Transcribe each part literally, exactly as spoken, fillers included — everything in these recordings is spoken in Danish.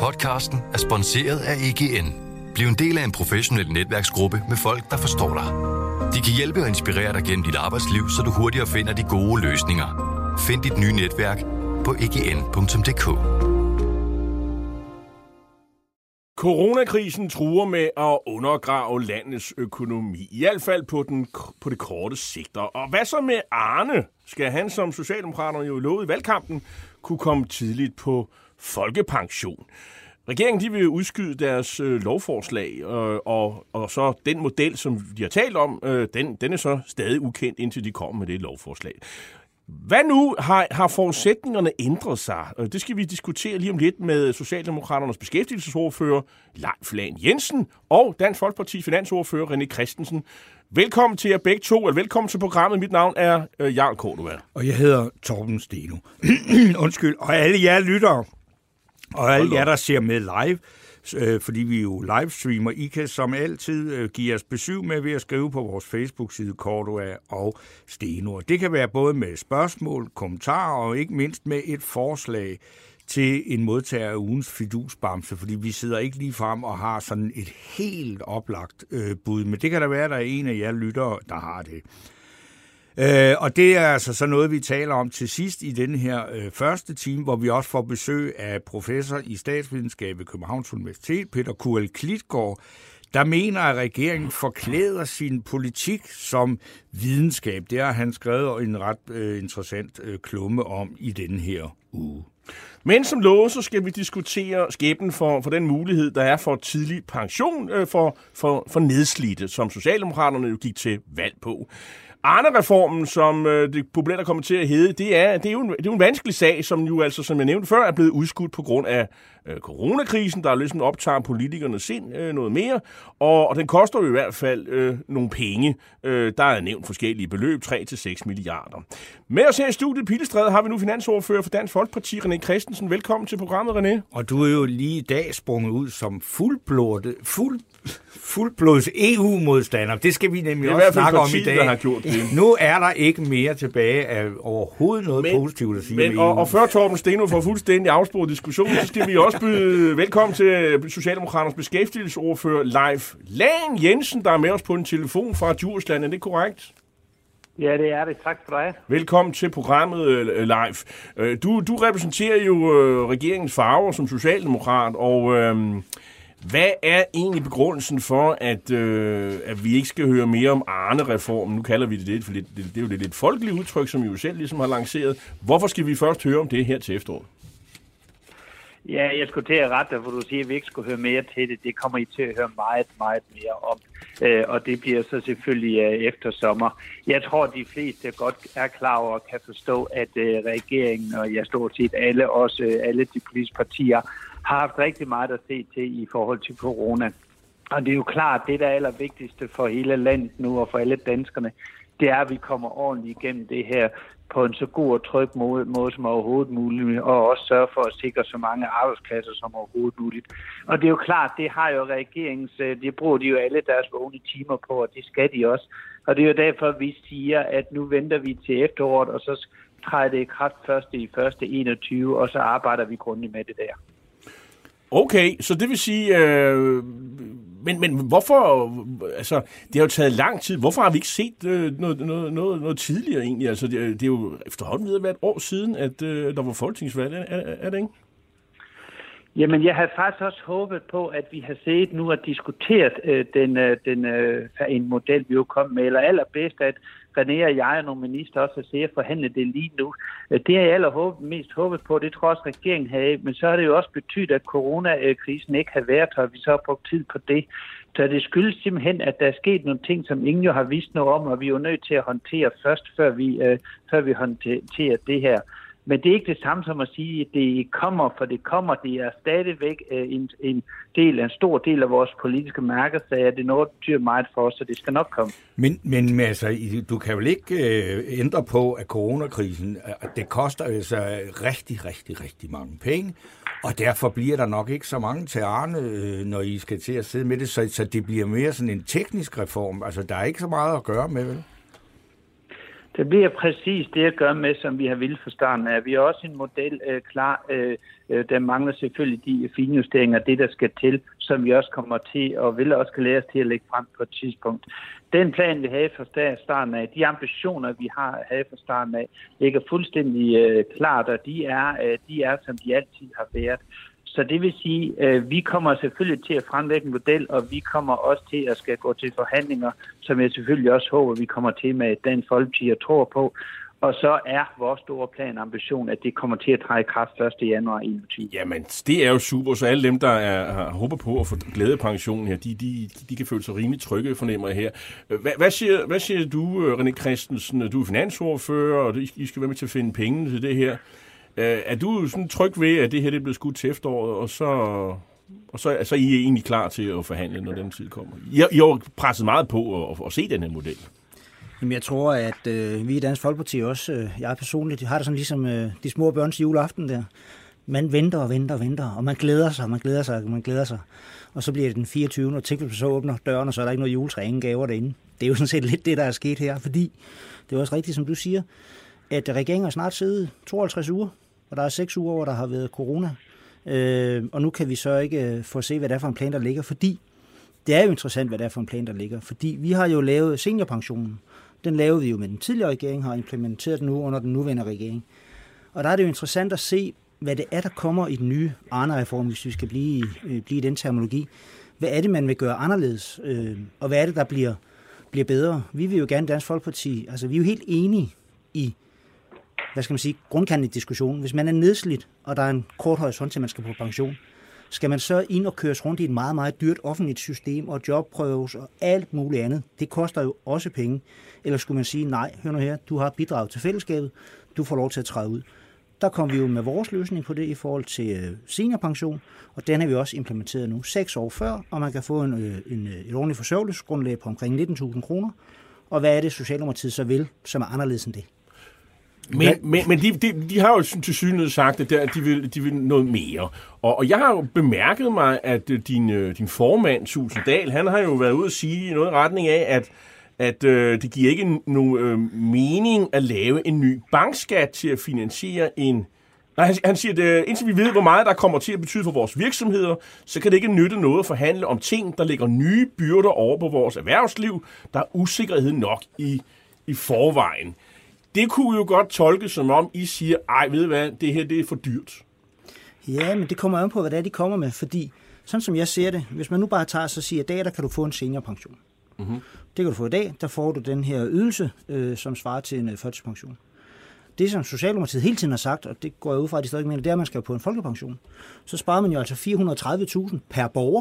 Podcasten er sponsoreret af E G N. Bliv en del af en professionel netværksgruppe med folk, der forstår dig. De kan hjælpe og inspirere dig gennem dit arbejdsliv, så du hurtigere finder de gode løsninger. Find dit nye netværk på e g n punktum d k. Coronakrisen truer med at undergrave landets økonomi, i hvert fald på, den, på det korte sigt. Og hvad så med Arne? Skal han, som Socialdemokraterne jo lovede i valgkampen, kunne komme tidligt på folkepension? Regeringen de vil udskyde deres øh, lovforslag, øh, og, og så den model, som de har talt om, øh, den, den er så stadig ukendt, indtil de kommer med det lovforslag. Hvad nu har, har forudsætningerne ændret sig? Det skal vi diskutere lige om lidt med Socialdemokraternes beskæftigelsesordfører Leif Lahn Jensen og Dansk Folkeparti finansordfører René Christensen. Velkommen til jer begge to, eller velkommen til programmet. Mit navn er øh, Jarl Cordua. Og jeg hedder Torben Steno. Undskyld. Og alle jer lyttere, og alle jer, der ser med live, øh, fordi vi jo livestreamer, I kan som altid øh, give os besøg med ved at skrive på vores Facebook-side Cordua og Steno. Det kan være både med spørgsmål, kommentarer og ikke mindst med et forslag til en modtager af ugens fidusbamse, fordi vi sidder ikke lige frem og har sådan et helt oplagt øh, bud, men det kan der være, at der er en af jer lyttere, der har det. Øh, og det er altså så noget, vi taler om til sidst i den her øh, første time, hvor vi også får besøg af professor i statsvidenskab ved Københavns Universitet, Peter Q L Klitgaard, der mener, at regeringen forklæder sin politik som videnskab. Det har han skrevet en ret øh, interessant øh, klumme om i denne her uge. Men som lovet, så skal vi diskutere skæbnen for, for den mulighed, der er for tidlig pension øh, for, for, for nedslidte, som Socialdemokraterne jo gik til valg på. Arne-reformen, som øh, det populært er kommet til at hedde, det er, det, er jo en, det er jo en vanskelig sag, som jo altså, som jeg nævnte før, er blevet udskudt på grund af øh, coronakrisen, der ligesom optager politikernes sind øh, noget mere, og, og den koster jo i hvert fald øh, nogle penge. Øh, der er nævnt forskellige beløb, tre til seks milliarder. Med os her i studiet Pilestræde har vi nu finansordfører for Dansk Folkeparti, René Christensen. Velkommen til programmet, René. Og du er jo lige i dag sprunget ud som fuldblodet, fuld fuldblods E U-modstander. Det skal vi nemlig også snakke om i dag. Har gjort det. Nu er der ikke mere tilbage af overhovedet noget men, positivt at sige men, med og, E U. og før Torben Steno får fuldstændig afsporet diskussion, så skal vi også byde velkommen til Socialdemokraternes beskæftigelsesordfører Leif Lahn Jensen, der er med os på en telefon fra Djursland. Er det korrekt? Ja, det er det. Tak for dig. Velkommen til programmet, Leif. Du, du repræsenterer jo regeringens farver som socialdemokrat, og øhm, hvad er egentlig begrundelsen for, at, øh, at vi ikke skal høre mere om Arne-reformen? Nu kalder vi det det, for det, det, det er jo det lidt folkelige udtryk, som I jo selv ligesom har lanceret. Hvorfor skal vi først høre om det her til efteråret? Ja, jeg skulle til at rette dig, for du siger, at vi ikke skulle høre mere til det. Det kommer I til at høre meget, meget mere om. Øh, og det bliver så selvfølgelig øh, efter sommer. Jeg tror, at de fleste godt er klar over og kan forstå, at øh, regeringen, og jeg stort set alle, også øh, alle de politiske partier, har haft rigtig meget at se til i forhold til corona. Og det er jo klart, det der er allervigtigste for hele landet nu og for alle danskerne, det er, at vi kommer ordentligt igennem det her på en så god og tryg måde, måde som overhovedet muligt, og også sørge for at sikre så mange arbejdspladser som overhovedet muligt. Og det er jo klart, det har jo regeringens, det bruger de jo alle deres vågne timer på, og det skal de også. Og det er jo derfor, vi siger, at nu venter vi til efteråret, og så træder det i kraft første i første enogtyve, og så arbejder vi grundigt med det der. Okay, så det vil sige, øh, men, men hvorfor, altså det har jo taget lang tid, hvorfor har vi ikke set øh, noget, noget, noget, noget tidligere egentlig? Altså det, det er jo efterhånden ved at være et år siden, at øh, der var folketingsvalg, er, er, er det ikke? Jamen, jeg havde faktisk også håbet på, at vi har set nu at diskuteret øh, den, øh, den, øh, en model, vi jo kom med, eller allerbedst, at René og jeg og nogle minister også har set at forhandle det lige nu. Det har jeg allermest håbet på, det tror jeg også regeringen havde, men så har det jo også betydet, at coronakrisen ikke har været her, og vi så har brugt tid på det. Så det skyldes simpelthen, at der er sket nogle ting, som ingen jo har vidst noget om, og vi er jo nødt til at håndtere først, før vi, øh, før vi håndterer det her. Men det er ikke det samme som at sige, at det kommer, for det kommer. Det er stadigvæk en, en del, en stor del af vores politiske mærkesager. Det er noget, der betyder meget for os, så det skal nok komme. Men, men altså, du kan vel ikke øh, ændre på, at coronakrisen, det koster altså rigtig, rigtig, rigtig mange penge. Og derfor bliver der nok ikke så mange til Arne, øh, når I skal til at sidde med det. Så, så det bliver mere sådan en teknisk reform. Altså, der er ikke så meget at gøre med, vel? Det bliver præcis det at gøre med, som vi har ville fra starten af. Vi har også en model øh, klar. Øh, der mangler selvfølgelig de finjusteringer, det der skal til, som vi også kommer til og vil også glæde os til at lægge frem på et tidspunkt. Den plan, vi havde fra starten af, de ambitioner, vi har havde fra starten af, ligger fuldstændig øh, klart, og de er, øh, de er, som de altid har været. Så det vil sige, at øh, vi kommer selvfølgelig til at fremlægge en model, og vi kommer også til at skal gå til forhandlinger, som jeg selvfølgelig også håber, vi kommer til med Dansk Folkeparti og tror på. Og så er vores store plan ambition, at det kommer til at træde i kraft første januar enogtyve. Jamen, det er jo super, så alle dem, der er, har håber på at få glædepensionen her, de, de, de kan føle sig rimelig trygge, fornemmer jeg her. Hvad, hvad, siger, hvad siger du, René Christensen? Du er finansordfører, og I skal være med til at finde penge til det her. Er du sådan tryg ved, at det her det er blevet skudt til efteråret, og så, og så, så er I egentlig klar til at forhandle, når den tid kommer? I, I har presset meget på at, at se den her model. Jamen, jeg tror, at øh, vi i Dansk Folkeparti også, øh, jeg personligt, har det sådan ligesom øh, de små børns juleaften der. Man venter og venter og venter, og man glæder sig, og man glæder sig, og man glæder sig. Og så bliver det den fireogtyvende og tænk, så åbner døren, og så er der ikke noget juletræ, ingen gaver derinde. Det er jo sådan set lidt det, der er sket her, fordi det er også rigtigt, som du siger, at regeringen har snart siddet tooghalvtreds uger, og der er seks uger, hvor der har været corona. Øh, og nu kan vi så ikke få at se, hvad det er for en plan, der ligger, fordi det er jo interessant, hvad det er for en plan, der ligger. Fordi vi har jo lavet seniorpensionen. Den lavede vi jo med den tidligere regering, har implementeret den nu under den nuværende regering. Og der er det jo interessant at se, hvad det er, der kommer i den nye Arne-reform, hvis vi skal blive, øh, blive i den terminologi. Hvad er det, man vil gøre anderledes? Øh, og hvad er det, der bliver, bliver bedre? Vi vil jo gerne Dansk Folkeparti, altså vi er jo helt enige i, hvad skal man sige, grundkanten i diskussionen. Hvis man er nedslidt, og der er en kort horisont til, man skal på pension, skal man så ind og køres rundt i et meget, meget dyrt offentligt system, og jobprøves og alt muligt andet. Det koster jo også penge. Eller skulle man sige, nej, hør nu her, du har bidraget til fællesskabet, du får lov til at træde ud. Der kom vi jo med vores løsning på det i forhold til seniorpension, og den har vi også implementeret nu seks år før, og man kan få en, en, et ordentligt forsørgelsesgrundlag på omkring nitten tusind kroner. Og hvad er det, Socialdemokratiet så vil, som er anderledes end det? Men, men, men de, de, de har jo til synlighed sagt, at de vil, de vil noget mere. Og, og jeg har jo bemærket mig, at din, din formand, Thulesen Dahl, han har jo været ude at sige noget i retning af, at, at øh, det giver ikke nogen øh, mening at lave en ny bankskat til at finansiere en... Nej, han, han siger, at indtil vi ved, hvor meget der kommer til at betyde for vores virksomheder, så kan det ikke nytte noget at forhandle om ting, der lægger nye byrder over på vores erhvervsliv. Der er usikkerhed nok i, i forvejen. Det kunne jo godt tolkes som om, I siger, ej, ved du hvad, det her det er for dyrt. Ja, men det kommer an på, hvad det er, de kommer med, fordi sådan som jeg ser det, hvis man nu bare tager så siger, at i dag, der kan du få en seniorpension. Mm-hmm. Det kan du få i dag, der får du den her ydelse, øh, som svarer til en øh, førtidspension. Det, som Socialdemokratiet hele tiden har sagt, og det går jeg ud fra, at de stadig mener, det er, at man skal på en folkepension. Så sparer man jo altså fire hundrede og tredive tusind per borger.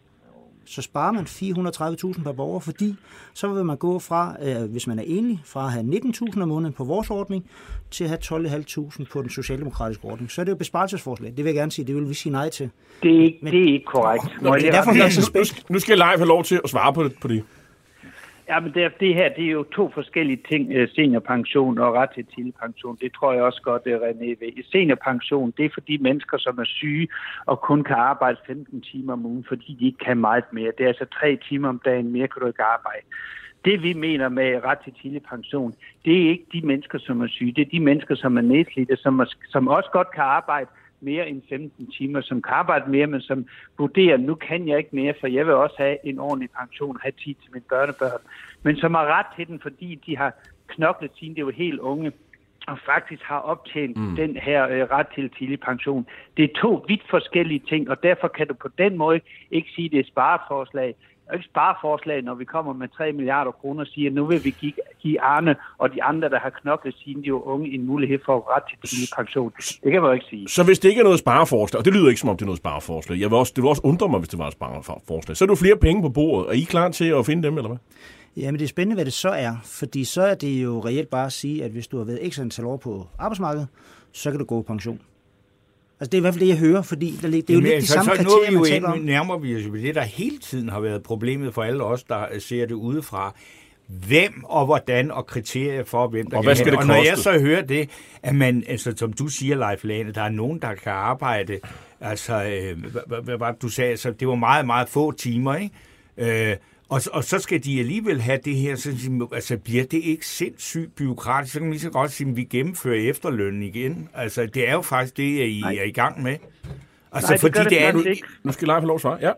Så sparer man fire hundrede og tredive tusind per borger, fordi så vil man gå fra, øh, hvis man er enlig, fra at have nitten tusind om måneden på vores ordning, til at have tolv tusind fem hundrede på den socialdemokratiske ordning. Så er det jo besparelsesforslag. Det vil jeg gerne sige, det vil vi sige nej til. Det er ikke, Men, det er ikke korrekt. Nå, det er derfor, nu, nu, nu skal Leif have lov til at svare på det. På det. Ja, men det, det her, det er jo to forskellige ting, seniorpension og ret til tidlig pension. Det tror jeg også godt, René ved. Seniorpension, det er for de mennesker, som er syge og kun kan arbejde femten timer om ugen, fordi de ikke kan meget mere. Det er altså tre timer om dagen mere, kan du ikke arbejde. Det vi mener med ret til tidlig pension, det er ikke de mennesker, som er syge. Det er de mennesker, som er nedslidte, som, er, som også godt kan arbejde mere end femten timer, som kan arbejde mere, men som vurderer, nu kan jeg ikke mere, for jeg vil også have en ordentlig pension, have tid til mine børnebørn, men som har ret til den, fordi de har knoklet siden det var helt unge, og faktisk har optjent mm. den her øh, ret til tidlig pension. Det er to vidt forskellige ting, og derfor kan du på den måde ikke sige, at det er spareforslag. Og ikke spareforslag, når vi kommer med tre milliarder kroner og siger, at nu vil vi give, give Arne og de andre, der har knoklet siden de var unge, en mulighed for ret til tidlig pension. Det kan man jo ikke sige. Så hvis det ikke er noget spareforslag, og det lyder ikke som om det er noget spareforslag, jeg vil også, det vil også undre mig, hvis det var et spareforslag, så er du flere penge på bordet. Er I klar til at finde dem, eller hvad? Jamen det er spændende, hvad det så er, fordi så er det jo reelt bare at sige, at hvis du har været ekstra antal år på arbejdsmarkedet, så kan du gå på pension. Altså det er i hvert fald det, jeg hører, fordi det er jo Jamen, lidt de så, samme så kriterier, man taler om. Nu nærmer vi os jo det, der hele tiden har været problemet for alle os, der ser det udefra. Hvem og hvordan og kriterier for, hvem der og kan hvad skal det og koste? når jeg så hører det, at man, altså, som du siger, Leif Lahne, der er nogen, der kan arbejde, altså, øh, hvad, hvad, hvad du sagde, altså, det var meget, meget få timer, ikke? Øh, Og, og så skal de alligevel have det her, så altså, bliver det ikke sindssygt byråkratisk? Så kan man lige så godt sige, at vi gennemfører efterlønnen igen. Altså, det er jo faktisk det, I Nej. er i gang med. Altså, Nej, det fordi gør det, det er nu ikke. Nu skal Leif have lov at svare. Ja.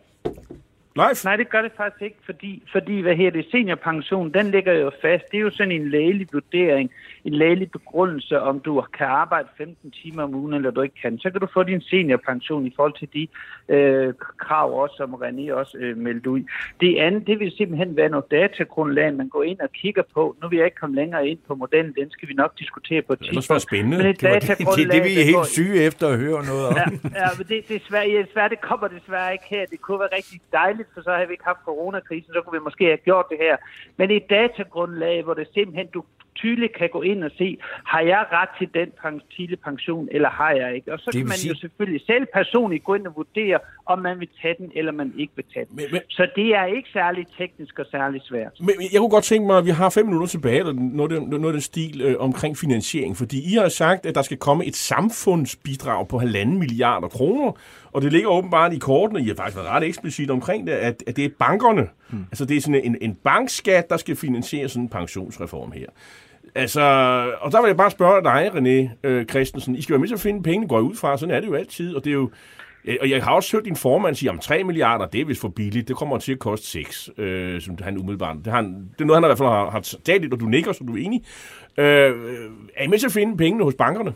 Leif? Nej, det gør det faktisk ikke, fordi, fordi hvad her det seniorpension, den ligger jo fast. Det er jo sådan en lægelig vurdering, en lægelig begrundelse, om du kan arbejde femten timer om ugen, eller du ikke kan. Så kan du få din seniorpension i forhold til de øh, krav også, som René også øh, meldte ud. Det andet, det vil simpelthen være noget datagrundlag, man går ind og kigger på. Nu vil jeg ikke komme længere ind på modellen, den skal vi nok diskutere på et tidspunkt. Det er spændende. Men det, det, det, det, det vi er helt syge efter at høre noget om. Ja, ja men det, desværre, ja, desværre, det kommer desværre ikke her. Det kunne være rigtig dejligt, for så har vi ikke haft coronakrisen, så kunne vi måske have gjort det her. Men det er et datagrundlag, hvor det simpelthen, du tydeligt kan gå ind og se, har jeg ret til den tidlige pension, eller har jeg ikke? Og så kan man sige... jo selvfølgelig selv personligt gå ind og vurdere, om man vil tage den, eller man ikke vil tage den. Men, men... Så det er ikke særlig teknisk og særlig svært. Men jeg kunne godt tænke mig, at vi har fem minutter tilbage, eller noget af den, noget af den stil øh, omkring finansiering, fordi I har sagt, at der skal komme et samfundsbidrag på halvanden milliarder kroner, og det ligger åbenbart i kortene, I har faktisk været ret eksplicit omkring det, at, at det er bankerne. Hmm. Altså det er sådan en, en bankskat, der skal finansiere sådan en pensionsreform her. Altså, og der vil jeg bare spørge dig, René øh, Christensen, I skal være med til at finde pengene, går ud fra, sådan er det jo altid, og det er jo, og jeg har også hørt din formand sige, om tre milliarder, det er vist for billigt, det kommer til at koste seks, øh, som han umiddelbart, det, har han, det er noget, han i hvert fald har, har talt, og du nikker, så du er enig. Øh, er I med til at finde pengene hos bankerne?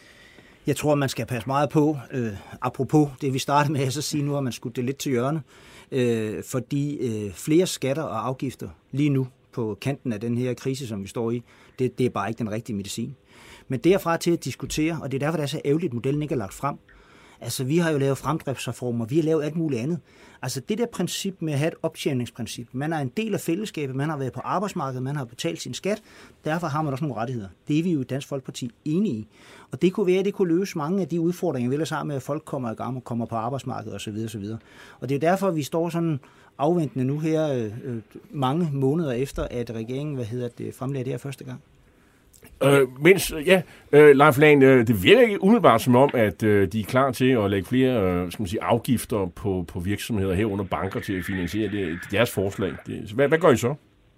Jeg tror, man skal passe meget på, øh, apropos det, vi startede med at så sige nu, at man skulle det lidt til hjørne, øh, fordi øh, flere skatter og afgifter lige nu på kanten af den her krise, som vi står i, det, det er bare ikke den rigtige medicin. Men derfra til at diskutere, og det er derfor, det er så ærgerligt, at modellen ikke er lagt frem. Altså, vi har jo lavet fremdriftsreformer, vi har lavet alt muligt andet. Altså, det der princip med at have et optjeningsprincip, man er en del af fællesskabet, man har været på arbejdsmarkedet, man har betalt sin skat, derfor har man også nogle rettigheder. Det er vi jo i Dansk Folkeparti enige i. Og det kunne være, at det kunne løse mange af de udfordringer, vi ellers har med, at folk kommer i gang og kommer på arbejdsmarkedet osv. osv. Og det er derfor, vi står sådan afventende nu her øh, mange måneder efter, at regeringen, hvad hedder det, fremlagde det her første gang. Øh, mens, ja, øh, Leif Lahn, øh, det virker ikke umiddelbart som om, at øh, de er klar til at lægge flere øh, skal man sige, afgifter på, på virksomheder herunder banker til at finansiere det, deres forslag. Det, hvad, hvad gør I så?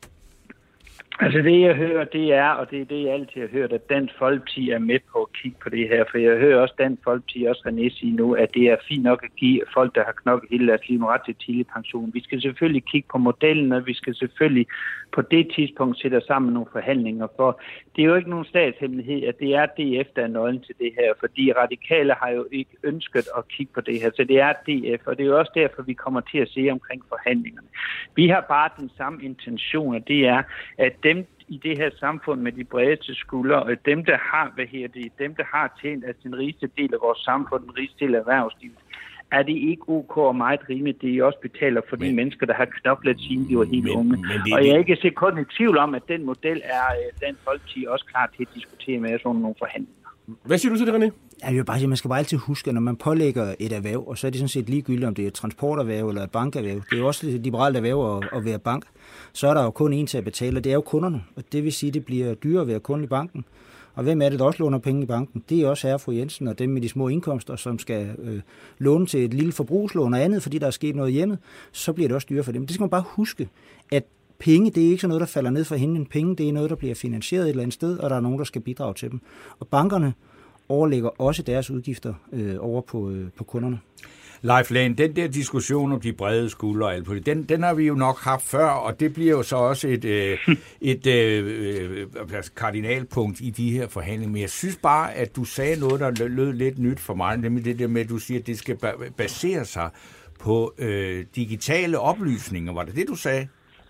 Altså det, jeg hører, det er, og det er det, jeg altid har hørt, at Dansk Folkeparti er med på at kigge på det her. For jeg hører også Dansk Folkeparti, også René sige nu, at det er fint nok at give folk, der har knokket hele deres liv, ret til tidlig pension. Vi skal selvfølgelig kigge på modellen, og vi skal selvfølgelig på det tidspunkt sætte sammen nogle forhandlinger. For det er jo ikke nogen statshemmelighed, at det er D F, der er nøglen til det her. Fordi radikale har jo ikke ønsket at kigge på det her. Så det er D F, og det er jo også derfor, vi kommer til at se omkring forhandlingerne. Vi har bare den samme intention, og det er, at dem i det her samfund med de bredeste skuldre, og dem, der har, hvad her det, dem, der har tjent af den rigeste del af vores samfund, den rigeste del af erhvervslivet, er det ikke ok og meget rimeligt, det I også betaler for men, de mennesker, der har knoklet siden de var helt men, unge. Men det, og jeg er ikke sekund i tvivl om, at den model er Dansk Folkeparti også klar til at diskutere med sådan nogle forhandlinger. Hvad siger du til det, René? Jeg vil bare sige, man skal bare altid huske, at når man pålægger et erhverv, og så er det sådan set ligegyldigt, om det er et transporterhverv eller et bankerhverv, det er jo også et liberalt erhverv at, at være bank, så er der jo kun en til at betale, og det er jo kunderne. Og det vil sige, at det bliver dyrere at være kunde i banken. Og hvem er det, der også låner penge i banken? Det er også herre fru Jensen og dem med de små indkomster, som skal øh, låne til et lille forbrugslån og andet, fordi der er sket noget hjemme, så bliver det også dyrere for dem. Det skal man bare huske, at penge, det er ikke sådan noget, der falder ned fra himlen. Penge, det er noget, der bliver finansieret et eller andet sted, og der er nogen, der skal bidrage til dem. Og bankerne overlægger også deres udgifter øh, over på, øh, på kunderne. Leif Lahn, den der diskussion om de brede skuldre og alt på det, den, den har vi jo nok haft før, og det bliver jo så også et, øh, et øh, øh, kardinalpunkt i de her forhandlinger. Men jeg synes bare, at du sagde noget, der lød lidt nyt for mig, nemlig det der med, at du siger, at det skal basere sig på øh, digitale oplysninger. Var det det, du sagde?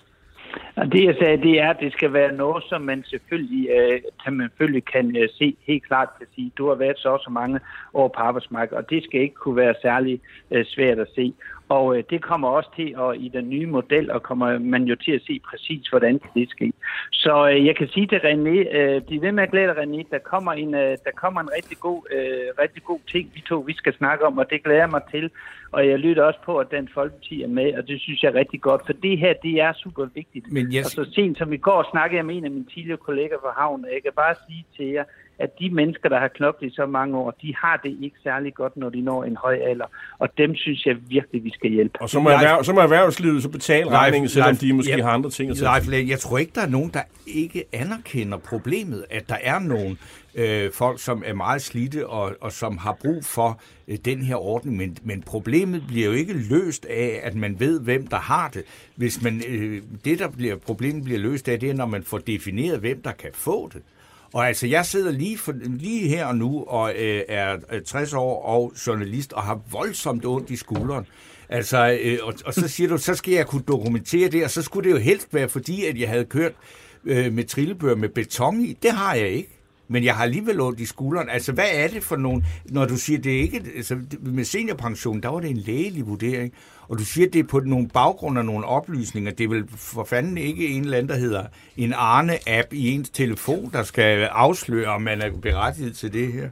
Og det jeg sagde, det er, at det skal være noget, som man selvfølgelig, øh, kan, man selvfølgelig kan øh, se helt klart kan sige. Du har været så så mange år på arbejdsmarkedet, og det skal ikke kunne være særlig øh, svært at se. Og øh, det kommer også til, og i den nye model, og kommer man jo til at se præcis, hvordan det sker. Så øh, jeg kan sige til René, øh, bliv ved med at glæde René, der kommer en, øh, der kommer en rigtig god, øh, rigtig god ting, vi to vi skal snakke om, og det glæder jeg mig til. Og jeg lytter også på, at Dansk Folkeparti er med, og det synes jeg er rigtig godt, for det her, det er super vigtigt. Men yes. Og så sent som i går snakkede jeg med en af mine tidligere kolleger fra Havn, og jeg kan bare sige til jer, at de mennesker, der har knoklet i så mange år, de har det ikke særlig godt, når de når en høj alder. Og dem synes jeg virkelig, vi skal hjælpe. Og så må, erhverv, så må erhvervslivet så betale regningen, selvom de måske jeg, har andre ting at tage. Jeg tror ikke, der er nogen, der ikke anerkender problemet, at der er nogen øh, folk, som er meget slidte og, og som har brug for øh, den her ordning. Men, men problemet bliver jo ikke løst af, at man ved, hvem der har det. Hvis man, øh, det, der bliver, problemet bliver løst af, det er, når man får defineret, hvem der kan få det. Og altså, jeg sidder lige, for, lige her og nu og øh, er tres år og journalist og har voldsomt ondt i skulderen. Altså, øh, og, og så siger du, så skal jeg kunne dokumentere det, og så skulle det jo helst være, fordi at jeg havde kørt øh, med trillebør med beton i. Det har jeg ikke. Men jeg har alligevel ondt i skulderen. Altså, hvad er det for nogen, når du siger, det er ikke, altså, med seniorpension, der var det en lægelig vurdering, og du siger, det er på nogle baggrunde og nogle oplysninger, det er vel for fanden ikke en eller anden, der hedder en Arne-app i ens telefon, der skal afsløre, om man er berettiget til det her?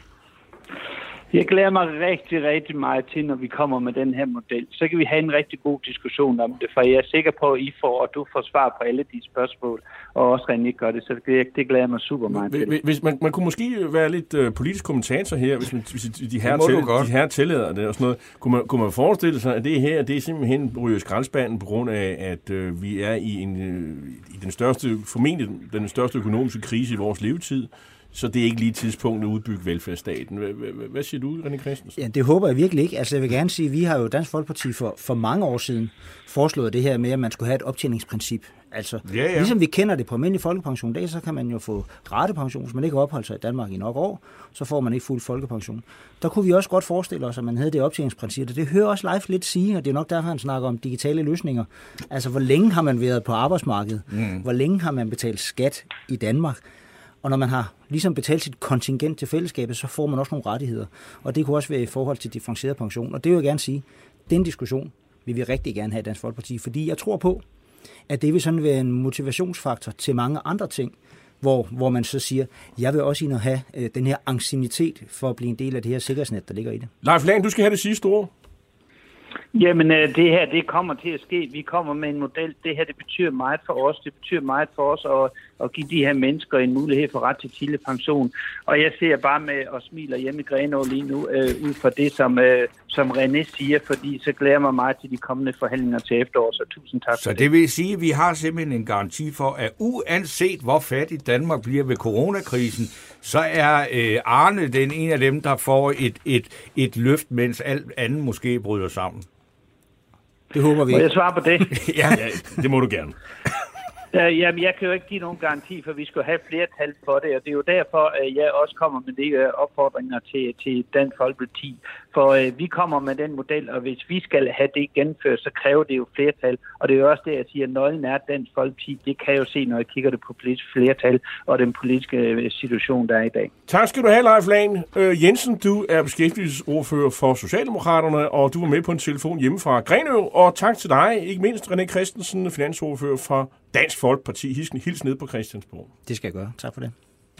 Jeg glæder mig rigtig, rigtig meget til, når vi kommer med den her model. Så kan vi have en rigtig god diskussion om det, for jeg er sikker på, at I får, og du får svar på alle de spørgsmål, og også René gør det, så det, det glæder mig super meget til. Hvis man, man kunne måske være lidt uh, politisk kommentator her, hvis, man, hvis de her, til, de her tillader det og sådan noget. Kunne man, kunne man forestille sig, at det her, det er simpelthen ryger skraldespanden på grund af, at uh, vi er i, en, uh, i den største, formentlig den største økonomiske krise i vores levetid, så det er ikke lige tidspunktet at udbygge velfærdsstaten. Hvad siger du, René Christensen? Ja, det håber jeg virkelig ikke. Altså, jeg vil gerne sige, at vi har jo Dansk Folkeparti for, for mange år siden foreslået det her med, at man skulle have et optjeningsprincip. Altså, ja, ja. Ligesom vi kender det på almindelig folkepension dag, så kan man jo få ratepension, hvis man ikke opholder sig i Danmark i nok år, så får man ikke fuld folkepension. Der kunne vi også godt forestille os, at man havde det optjeningsprincip, og det hører også Leif lidt sige, og det er nok derfor, han snakker om digitale løsninger. Altså, hvor længe har man været på arbejdsmarkedet? Mm. Hvor længe har man betalt skat i Danmark? Og når man har ligesom betalt sit kontingent til fællesskabet, så får man også nogle rettigheder. Og det kunne også være i forhold til differentieret pension. Og det vil jeg gerne sige, den diskussion vil vi rigtig gerne have i Dansk Folkeparti, fordi jeg tror på, at det vil sådan være en motivationsfaktor til mange andre ting, hvor, hvor man så siger, jeg vil også ind og have øh, den her anciennitet for at blive en del af det her sikkerhedsnet, der ligger i det. Leif Lahn, du skal have det sidste ord. Jamen, det her, det kommer til at ske. Vi kommer med en model. Det her, det betyder meget for os. Det betyder meget for os at, at give de her mennesker en mulighed for ret til tidlig pension. Og jeg ser bare med og smiler hjemme i Grenaa lige nu, øh, ud fra det, som, øh, som René siger, fordi så glæder jeg mig meget til de kommende forhandlinger til efteråret. Så tusind tak for så det. det. Så det vil sige, at vi har simpelthen en garanti for, at uanset hvor fattigt Danmark bliver ved coronakrisen, så er øh, Arne den en af dem, der får et, et, et løft, mens alt andet måske bryder sammen. Det håber vi. Må jeg svare på det? ja, ja, det må du gerne. Uh, jamen, jeg kan jo ikke give nogen garanti, for vi skal have flertal for det, og det er jo derfor, at jeg også kommer med de uh, opfordringer til, til Dansk Folkeparti. For uh, vi kommer med den model, og hvis vi skal have det gennemført, så kræver det jo flertal. Og det er jo også det, jeg siger, at nøglen er Dansk Folkeparti. Det kan jeg jo se, når jeg kigger det på politisk flertal og den politiske situation, der er i dag. Tak skal du have, Leif Lahn. Uh, Jensen, du er beskæftigelsesordfører for Socialdemokraterne, og du var med på en telefon hjemme fra Grenaa. Og tak til dig, ikke mindst René Christensen, finansordfører for Dansk Folkeparti. Hilsen, hils ned på Christiansborg. Det skal jeg gøre. Tak for det.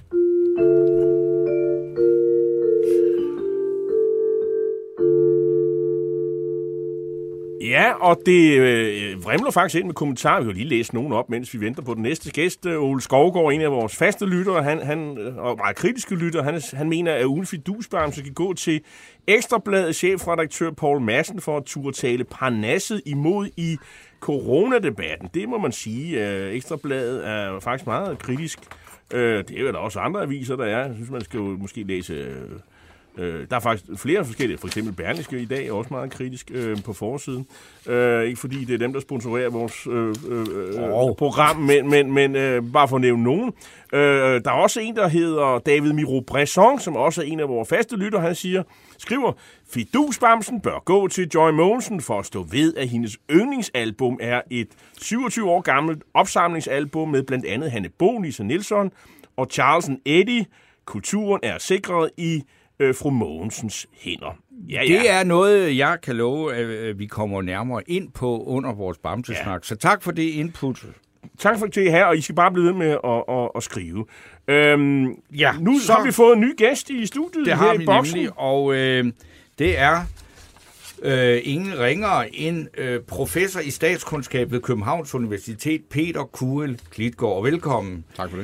Ja, og det øh, vrimler faktisk ind med kommentarer. Vi kan lige læse nogen op, mens vi venter på den næste gæst. Ole Skovgaard, en af vores faste lyttere, han, han, og meget kritiske lyttere, han, han mener, at uden fidusbamse kan gå til Ekstrabladet chefredaktør Poul Madsen for at turde tale parnasset imod i coronadebatten. Det må man sige. Ekstrabladet er faktisk meget kritisk. Det er jo der også andre aviser, der er. Jeg synes, man skal jo måske læse... Øh, der er faktisk flere forskellige, for eksempel Berlingske i dag er også meget kritisk øh, på forsiden. Øh, ikke fordi det er dem, der sponsorerer vores øh, øh, oh. program, men, men, men øh, bare for at nævne nogen. Øh, der er også en, der hedder David Miro Bresson, som også er en af vores faste lytter. Han siger, skriver, fidusbamsen bør gå til Joy Mogensen for at stå ved, at hendes yndlingsalbum er et syvogtyve år gammelt opsamlingsalbum med blandt andet Hanne Bo, Lisa Nilsson og Charlesen Eddie. Kulturen er sikret i fru Mogensens hænder. Ja, ja. Det er noget, jeg kan love, at vi kommer nærmere ind på under vores bamsesnak. Ja. Så tak for det input. Tak for det her, og I skal bare blive ved med at, at, at skrive. Øhm, ja, nu så har vi fået en ny gæst i studiet. Det her har i vi boksen. Nemlig, og øh, det er øh, ingen ringere end øh, professor i statskundskab ved Københavns Universitet, Peter Kuel Klitgaard. Velkommen. Tak for det.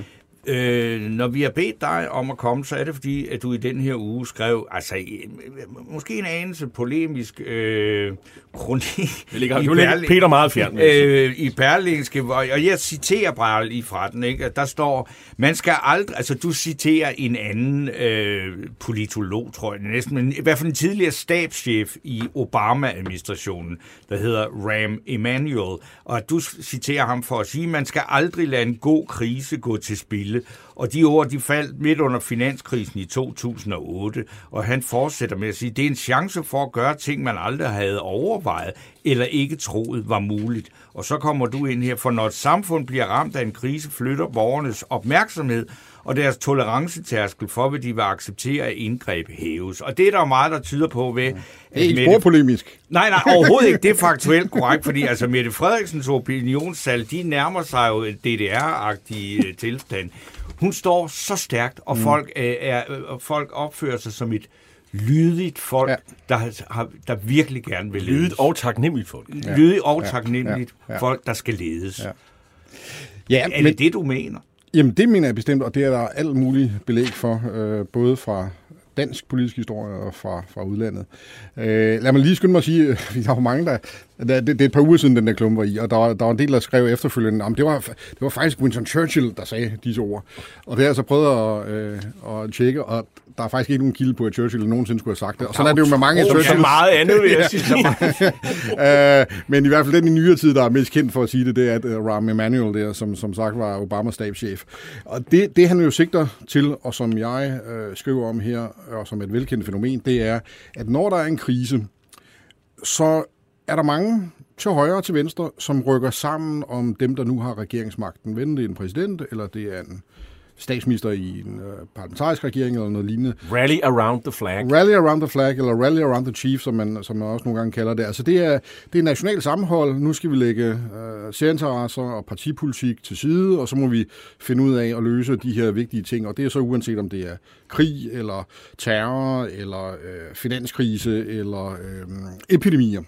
Øh, når vi har bedt dig om at komme, så er det fordi, at du i den her uge skrev, altså måske en anelse polemisk øh, kronik det ligger, i Berling, Peter meget fjern. Øh, I Berlingske, og jeg citerer bare lige fra den, ikke? Der står, man skal aldrig, altså du citerer en anden øh, politolog, tror jeg næsten, men i hvert fald en tidligere stabschef i Obama-administrationen, der hedder Rahm Emanuel, og du citerer ham for at sige, man skal aldrig lade en god krise gå til spilde. Og de ord, de faldt midt under finanskrisen i to tusind og otte, og han fortsætter med at sige, det er en chance for at gøre ting, man aldrig havde overvejet, eller ikke troet var muligt. Og så kommer du ind her, for når et samfund bliver ramt af en krise, flytter borgernes opmærksomhed, og deres tolerancetærskel for, hvad de vil acceptere, at indgreb hæves. Og det er der meget, der tyder på ved... Det er ikke sporpolemisk. Nej, nej, overhovedet ikke. Det er faktuelt korrekt, fordi altså Mette Frederiksens opinionssalg, de nærmer sig jo D D R-agtige tilstand. Hun står så stærkt, og folk, øh, er, øh, folk opfører sig som et lydigt folk, ja. der, har, der virkelig gerne vil ledes. Lydigt og taknemmeligt folk. Ja. Lydigt og taknemmeligt ja. Ja. Ja. folk, der skal ledes. Ja. Ja, er det men, det, du mener? Jamen, det mener jeg bestemt, og det er der alt muligt belæg for, øh, både fra dansk politisk historie og fra, fra udlandet. Øh, lad mig lige skynde mig at sige, at der var mange, der... Det, det er et par uger siden, den der klump var i, og der var, der var en del, der skrev efterfølgende, om det var, det var faktisk Winston Churchill, der sagde disse ord. Og det har jeg så prøvet at, øh, at tjekke, og der er faktisk ikke nogen kilde på, at Churchill nogensinde skulle have sagt det. Og sådan er det jo med mange oh, Churchill. Det er meget andet, vil jeg sige. øh, men i hvert fald den i nyere tid, der er mest kendt for at sige det, det er at Rahm Emanuel der, som, som sagt var Obamas stabschef. Og det, det han jo sigter til, og som jeg øh, skriver om her, og som et velkendt fænomen, det er, at når der er en krise, så er der mange til højre og til venstre, som rykker sammen om dem, der nu har regeringsmagten. Venten det er en præsident, eller det er en statsminister i en uh, parlamentarisk regering, eller noget lignende. Rally around the flag. Rally around the flag, eller rally around the chief, som man, som man også nogle gange kalder det. Altså det er, det er national sammenhold. Nu skal vi lægge uh, særinteresser og partipolitik til side, og så må vi finde ud af at løse de her vigtige ting. Og det er så uanset om det er krig, eller terror, eller uh, finanskrise, eller uh, epidemier.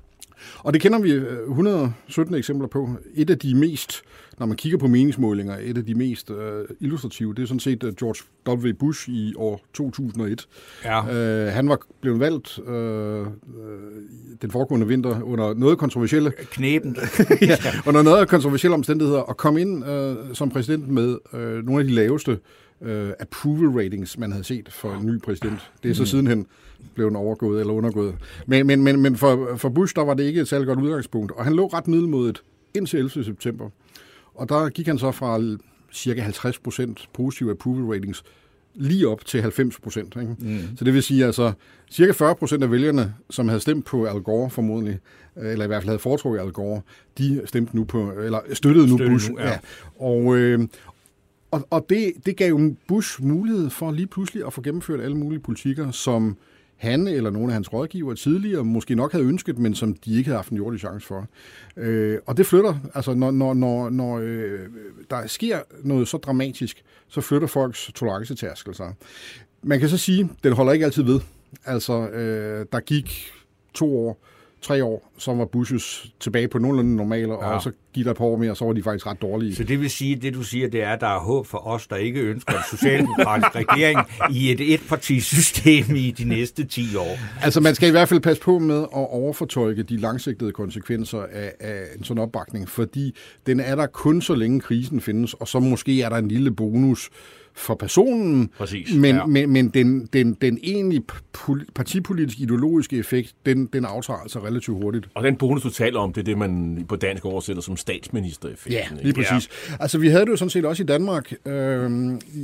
Og det kender vi et hundrede og sytten eksempler på. Et af de mest, når man kigger på meningsmålinger, et af de mest uh, illustrative, det er sådan set uh, George W. Bush i år to tusind og et. Ja. Uh, han var blevet valgt uh, uh, den foregående vinter under noget kontroversielle... Knæben. ja, under noget kontroversielle omstændigheder, og kom ind uh, som præsident med uh, nogle af de laveste uh, approval ratings, man havde set for en ny præsident. Det er så sidenhen blev overgået eller undergået. Men, men, men, men for, for Bush, der var det ikke et særligt godt udgangspunkt, og han lå ret middelmådigt indtil ellevte september. Og der gik han så fra cirka halvtreds procent positive approval ratings lige op til halvfems procent. Mm. Så det vil sige, altså cirka fyrre procent af vælgerne, som havde stemt på Al Gore formodentlig, eller i hvert fald havde foretrukket Al Gore, de stemte nu på, eller støttede nu Støtte Bush. Nu, ja. Ja. Og, øh, og, og det, det gav jo Bush mulighed for lige pludselig at få gennemført alle mulige politikker, som han eller nogle af hans rådgivere tidligere måske nok havde ønsket, men som de ikke havde haft en jordig chance for. Øh, og det flytter, altså når, når, når, når øh, der sker noget så dramatisk, så flytter folks tolerancetærskel sig. Man kan så sige, den holder ikke altid ved. Altså, øh, der gik to år, tre år, så var Bushes tilbage på nogenlunde normale, ja. Og så gik der et par år mere, og så var de faktisk ret dårlige. Så det vil sige, det du siger, det er, at der er håb for os, der ikke ønsker en socialdemokratisk regering i et etpartisystem i de næste ti år. Altså man skal i hvert fald passe på med at overfortolke de langsigtede konsekvenser af, af en sådan opbakning, fordi den er der kun så længe krisen findes, og så måske er der en lille bonus for personen, Præcis, men, ja. men, men den, den, den egentlige partipolitiske ideologiske effekt, den, den aftager altså relativt hurtigt. Og den bonus, du taler om, det er det, man på dansk oversætter som statsministereffekten. Ja, lige præcis. Ja. Altså, vi havde det jo sådan set også i Danmark øh, i,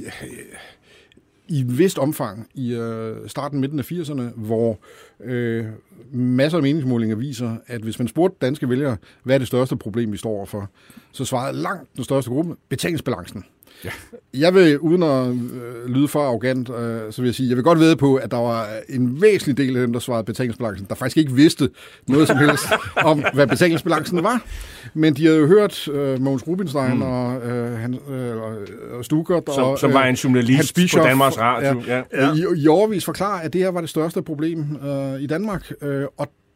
i et vist omfang i øh, starten, midten af firserne, hvor øh, masser af meningsmålinger viser, at hvis man spurgte danske vælgere, hvad er det største problem, vi står overfor, så svarede langt den største gruppe, betalingsbalancen. Ja. Jeg vil, uden at øh, lyde for arrogant, øh, så vil jeg sige, jeg vil godt vide på, at der var en væsentlig del af dem, der svarede betalingsbalancen, der faktisk ikke vidste noget som helst om, hvad betalingsbalancen var. Men de havde jo hørt øh, Mogens Rubinstein mm. og, øh, han, øh, og Stugert. Som, og, som var en journalist på Danmarks Radio. Ja, ja. Ja. I, i overvis forklare, at det her var det største problem øh, i Danmark. Øh, og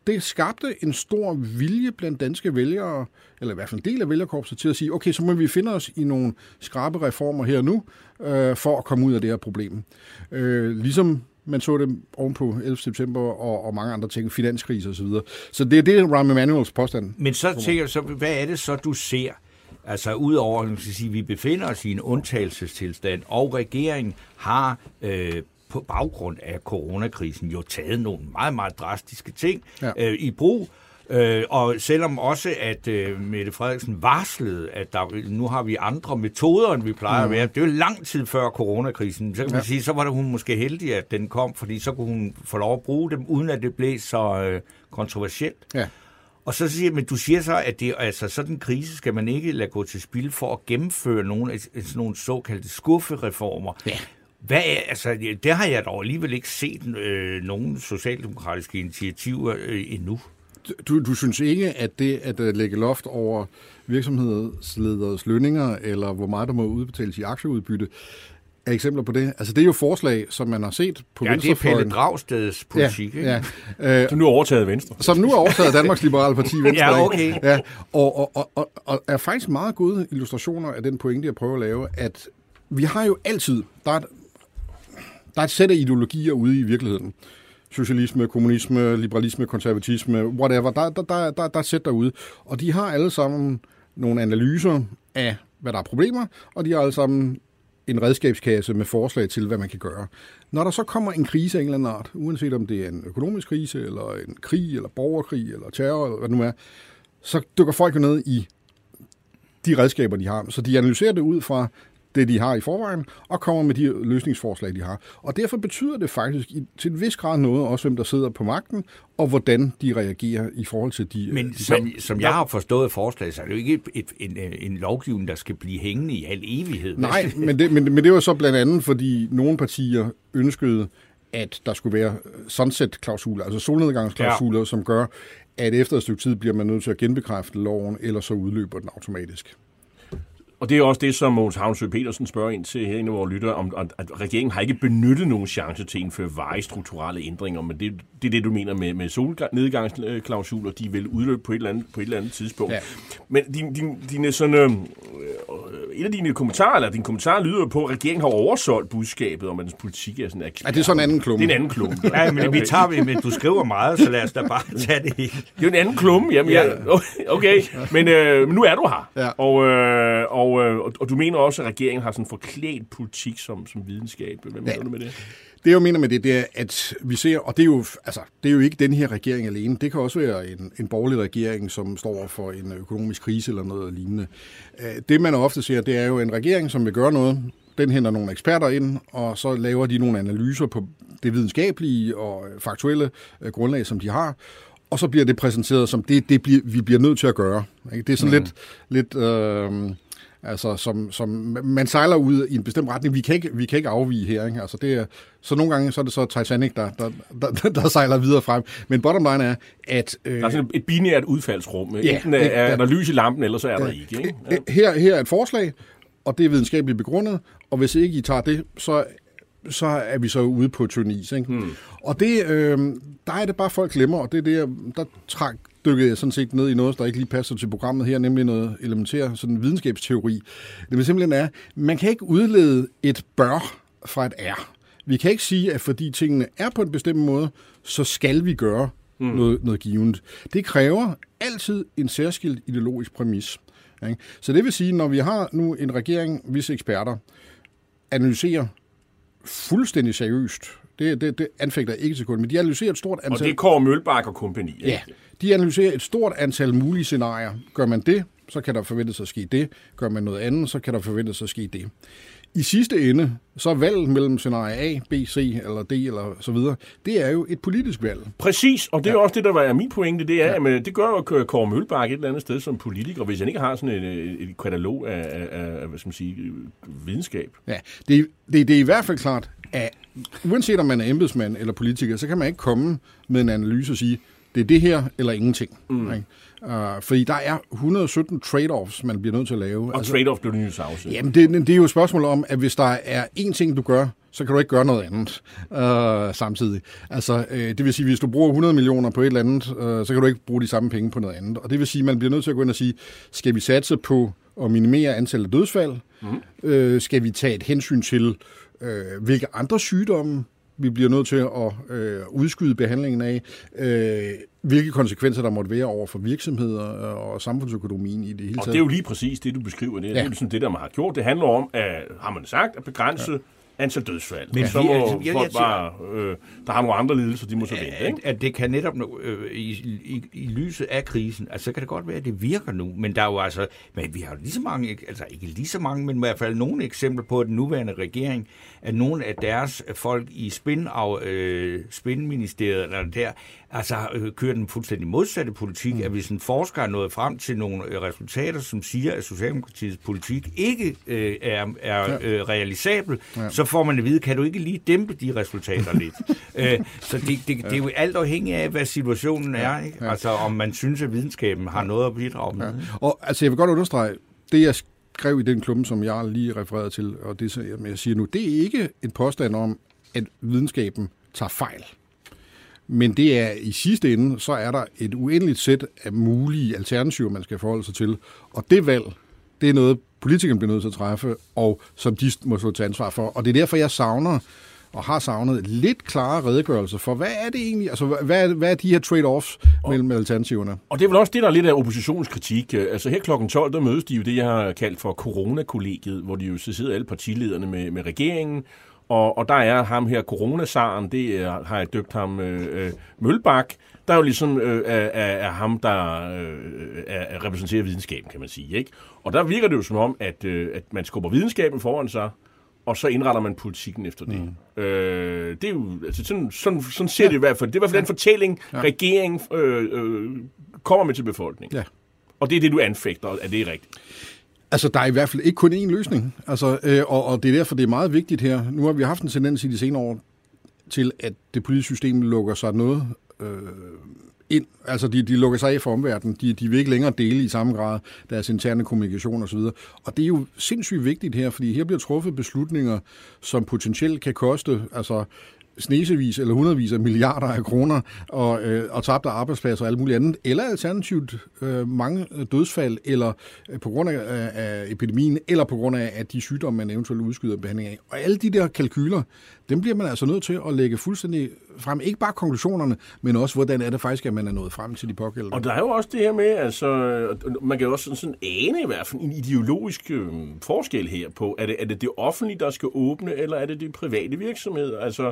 det skabte en stor vilje blandt danske vælgere, eller i hvert fald en del af vælgerkorpset, til at sige, okay, så må vi finde os i nogle skrappe reformer her nu, øh, for at komme ud af det her problem. Øh, ligesom man så det ovenpå ellevte september og, og mange andre ting, finanskrise og så videre. Så det er det, Rahm Emanuels påstand. Men så tænker jeg, så, hvad er det så, du ser? Altså udover, at vi befinder os i en undtagelsestilstand, og regeringen har øh, på baggrund af coronakrisen jo taget nogle meget, meget drastiske ting ja. øh, i brug. Øh, og selvom også, at øh, Mette Frederiksen varslede, at der, nu har vi andre metoder, end vi plejer mm. at være. Det var lang tid før coronakrisen. Så kan man ja. sige, så var det hun måske heldig, at den kom, fordi så kunne hun få lov at bruge dem, uden at det blev så øh, kontroversielt. Ja. Og så siger, men du siger så, at det, altså, sådan en krise skal man ikke lade gå til spil for at gennemføre nogle, sådan nogle såkaldte skuffereformer. Ja. Hvad er, altså, det har jeg dog alligevel ikke set øh, nogen socialdemokratiske initiativer øh, endnu. Du, du synes ikke, at det at lægge loft over virksomhedslederes lønninger, eller hvor meget der må udbetales i aktieudbytte, er eksempler på det? Altså, det er jo forslag, som man har set på ja, venstrefløjen. Ja, det er Pelle Dragsteds politik, ja, ikke? Ja. Øh, som nu er overtaget Venstre. Som nu er overtaget af Danmarks Liberale Parti, Venstre. Ja, okay. Ja, og, og, og, og, og er faktisk meget gode illustrationer af den pointe, jeg prøver at lave, at vi har jo altid, der er et, der er et sæt af ideologier ude i virkeligheden. Socialisme, kommunisme, liberalisme, konservatisme, whatever. Der, der, der, der, der er et sæt derude. Og de har alle sammen nogle analyser af, hvad der er problemer, og de har alle sammen en redskabskasse med forslag til, hvad man kan gøre. Når der så kommer en krise af en eller anden art, uanset om det er en økonomisk krise, eller en krig, eller borgerkrig, eller terror, eller hvad det nu er, så dykker folk jo ned i de redskaber, de har. Så de analyserer det ud fra det, de har i forvejen, og kommer med de løsningsforslag, de har. Og derfor betyder det faktisk i, til en vis grad noget, også hvem der sidder på magten, og hvordan de reagerer i forhold til de... Men de som, som jeg har forstået forslaget, så er det jo ikke et, et, en, en lovgivning, der skal blive hængende i al evighed. Nej, men det, men, men det var så blandt andet, fordi nogle partier ønskede, at der skulle være sunset-klausuler, altså solnedgangsklausuler, ja. som gør, at efter et stykke tid bliver man nødt til at genbekræfte loven, eller så udløber den automatisk. Og det er også det, som Mogens Havnsø Petersen spørger ind til herinde, hvor lytter, om at regeringen har ikke benyttet nogen chance til at indføre varige strukturelle ændringer, men det, det er det, du mener med, med solnedgangsklausuler, de vil udløbe på et eller andet, på et eller andet tidspunkt. Ja. Men din, din, dine sådan, øh, et af dine kommentarer, eller dine kommentarer lyder på, at regeringen har oversolgt budskabet om, at dens politik er sådan... At, er det sådan en anden klumme? Det er en anden klumme. Ja, men okay. vi tager, men du skriver meget, så lad os da bare tage det hele. Det er en anden klumme, jamen ja. Okay, men øh, nu er du her, ja. og, øh, og Og, og du mener også, at regeringen har sådan en forklædt politik som, som videnskab. Hvad mener ja. du med det? Det, jeg mener med det, det er, at vi ser, og det er jo, altså, det er jo ikke den her regering alene, det kan også være en, en borgerlig regering, som står for en økonomisk krise eller noget lignende. Det, man ofte ser, det er jo en regering, som vil gøre noget. Den henter nogle eksperter ind, og så laver de nogle analyser på det videnskabelige og faktuelle grundlag, som de har. Og så bliver det præsenteret som, det, det bliver, vi bliver nødt til at gøre. Det er sådan mm. lidt... lidt øh, Altså, som, som man sejler ud i en bestemt retning. Vi kan ikke, vi kan ikke afvige her. Ikke? Altså, det er, så nogle gange så er det så Titanic, der, der, der, der sejler videre frem. Men bottom line er, at... Øh, der er sådan et binært udfaldsrum. Ja, enten er, er der lys i lampen, eller så er ja, der ikke. ikke? Ja. Her, her er et forslag, og det er videnskabeligt begrundet. Og hvis ikke I tager det, så, så er vi så ude på tynd is. Ikke? Hmm. Og det, øh, der er det bare, folk glemmer, og det er det, der træk dykkede jeg sådan set ned i noget, der ikke lige passer til programmet her, nemlig noget elementær sådan videnskabsteori. Det vil simpelthen er, man kan ikke udlede et bør fra et er. Vi kan ikke sige, at fordi tingene er på en bestemt måde, så skal vi gøre mm. noget, noget givet. Det kræver altid en særskilt ideologisk præmis. Ikke? Så det vil sige, når vi har nu en regering, hvis eksperter analyserer fuldstændig seriøst, det, det, det anfægter jeg ikke til kun, men de analyserer et stort antal... Og det er Kåre Mølbak og kompagni. Ikke? Ja, de analyserer et stort antal mulige scenarier. Gør man det, så kan der forventes at ske det. Gør man noget andet, så kan der forventes at ske det. I sidste ende, så er valget mellem scenarie A, B, C eller D eller så videre, det er jo et politisk valg. Præcis, og det er ja. også det, der var min pointe, det er, ja. at det gør jo Kåre Mølbak et eller andet sted som politiker, hvis han ikke har sådan et, et katalog af, af, af hvad skal man sige, videnskab. Ja, det, det, det er i hvert fald klart, at uanset om man er embedsmand eller politiker, så kan man ikke komme med en analyse og sige, det er det her eller ingenting. Mm. Ikke? Uh, fordi der er et hundrede og sytten trade-offs, man bliver nødt til at lave. Og altså, trade-off bliver det nye savse. Jamen, det, det er jo et spørgsmål om, at hvis der er én ting, du gør, så kan du ikke gøre noget andet uh, samtidig. Altså, uh, det vil sige, hvis du bruger hundrede millioner på et eller andet, uh, så kan du ikke bruge de samme penge på noget andet. Og det vil sige, at man bliver nødt til at gå ind og sige, skal vi satse på at minimere antallet af dødsfald? Mm. Uh, skal vi tage et hensyn til, uh, hvilke andre sygdomme vi bliver nødt til at øh, udskyde behandlingen af, øh, hvilke konsekvenser der måtte være over for virksomheder og samfundsøkonomien i det hele taget. Og det er jo lige præcis det, du beskriver. Det, ja. Det er jo sådan det, der man har gjort. Det handler om, at, har man sagt, at begrænse ja. antal dødsfald. Men så må altså, jeg, folk bare, øh, der har nogle andre lidelser, de må så vente. Ikke? At, at det kan netop øh, i, i, i lyset af krisen, altså så kan det godt være, at det virker nu, men der er jo altså, men vi har lige så mange, altså ikke lige så mange, men i hvert fald nogle eksempler på, at den nuværende regering, at nogle af deres folk i spin, øh, spinministeriet eller der, altså øh, kører den fuldstændig modsatte politik, mm. at hvis en forsker er nået frem til nogle øh, resultater, som siger, at Socialdemokratiets politik ikke øh, er, er øh, realisabel, ja. så får man at vide, kan du ikke lige dæmpe de resultater lidt? øh, så det, det, det er jo alt afhængigt af, hvad situationen er, ikke? Ja. Altså om man synes, at videnskaben har noget at bidrage med. Ja. Og altså jeg vil godt understrege, det jeg skrev i den klumpe, som jeg lige refererede til, og det jeg siger nu, det er ikke en påstand om, at videnskaben tager fejl. Men det er i sidste ende, så er der et uendeligt sæt af mulige alternativer, man skal forholde sig til. Og det valg, det er noget, politikerne bliver nødt til at træffe, og som de må stå til ansvar for. Og det er derfor, jeg savner, og har savnet, lidt klare redegørelser for, hvad er det egentlig? Altså, hvad er, hvad er de her trade-offs og, mellem alternativerne? Og det er vel også det, der er lidt af oppositionskritik. Altså her klokken tolv, der mødes de jo det, jeg har kaldt for coronakollegiet, hvor de jo så sidder alle partilederne med, med regeringen. Og, og der er ham her, coronasaren, det er, har jeg døbt ham øh, Mølbak, der er jo ligesom øh, er, er ham, der øh, er, repræsenterer videnskaben, kan man sige. Ikke? Og der virker det jo som om, at, øh, at man skubber videnskaben foran sig, og så indretter man politikken efter det. Mm. Øh, det er jo, altså sådan, sådan, sådan ser ja. det i hvert fald. Det er i hvert fald den fortælling, ja. regeringen øh, øh, kommer med til befolkningen. Ja. Og det er det, du anfægter, at det er rigtigt. Altså, der er i hvert fald ikke kun én løsning. Altså, øh, og, og det er derfor, det er meget vigtigt her. Nu har vi haft en tendens i de senere år til, at det politiske system lukker sig noget øh, ind. Altså, de, de lukker sig af for omverdenen. De, de vil ikke længere dele i samme grad deres interne kommunikation osv. Og det er jo sindssygt vigtigt her, fordi her bliver truffet beslutninger, som potentielt kan koste, altså snesevis eller hundredvis af milliarder af kroner og, øh, og tabte arbejdspladser og alt muligt andet, eller alternativt øh, mange dødsfald, eller øh, på grund af, af epidemien, eller på grund af, af de sygdomme, man eventuelt udskyder behandling af. Og alle de der kalkyler, dem bliver man altså nødt til at lægge fuldstændig frem. Ikke bare konklusionerne, men også, hvordan er det faktisk, at man er nået frem til de pågældende. Og der er jo også det her med, altså, man kan jo også sådan, sådan ane i hvert fald en ideologisk øh, forskel her på, er det, er det det offentlige, der skal åbne, eller er det de private virksomheder? Altså,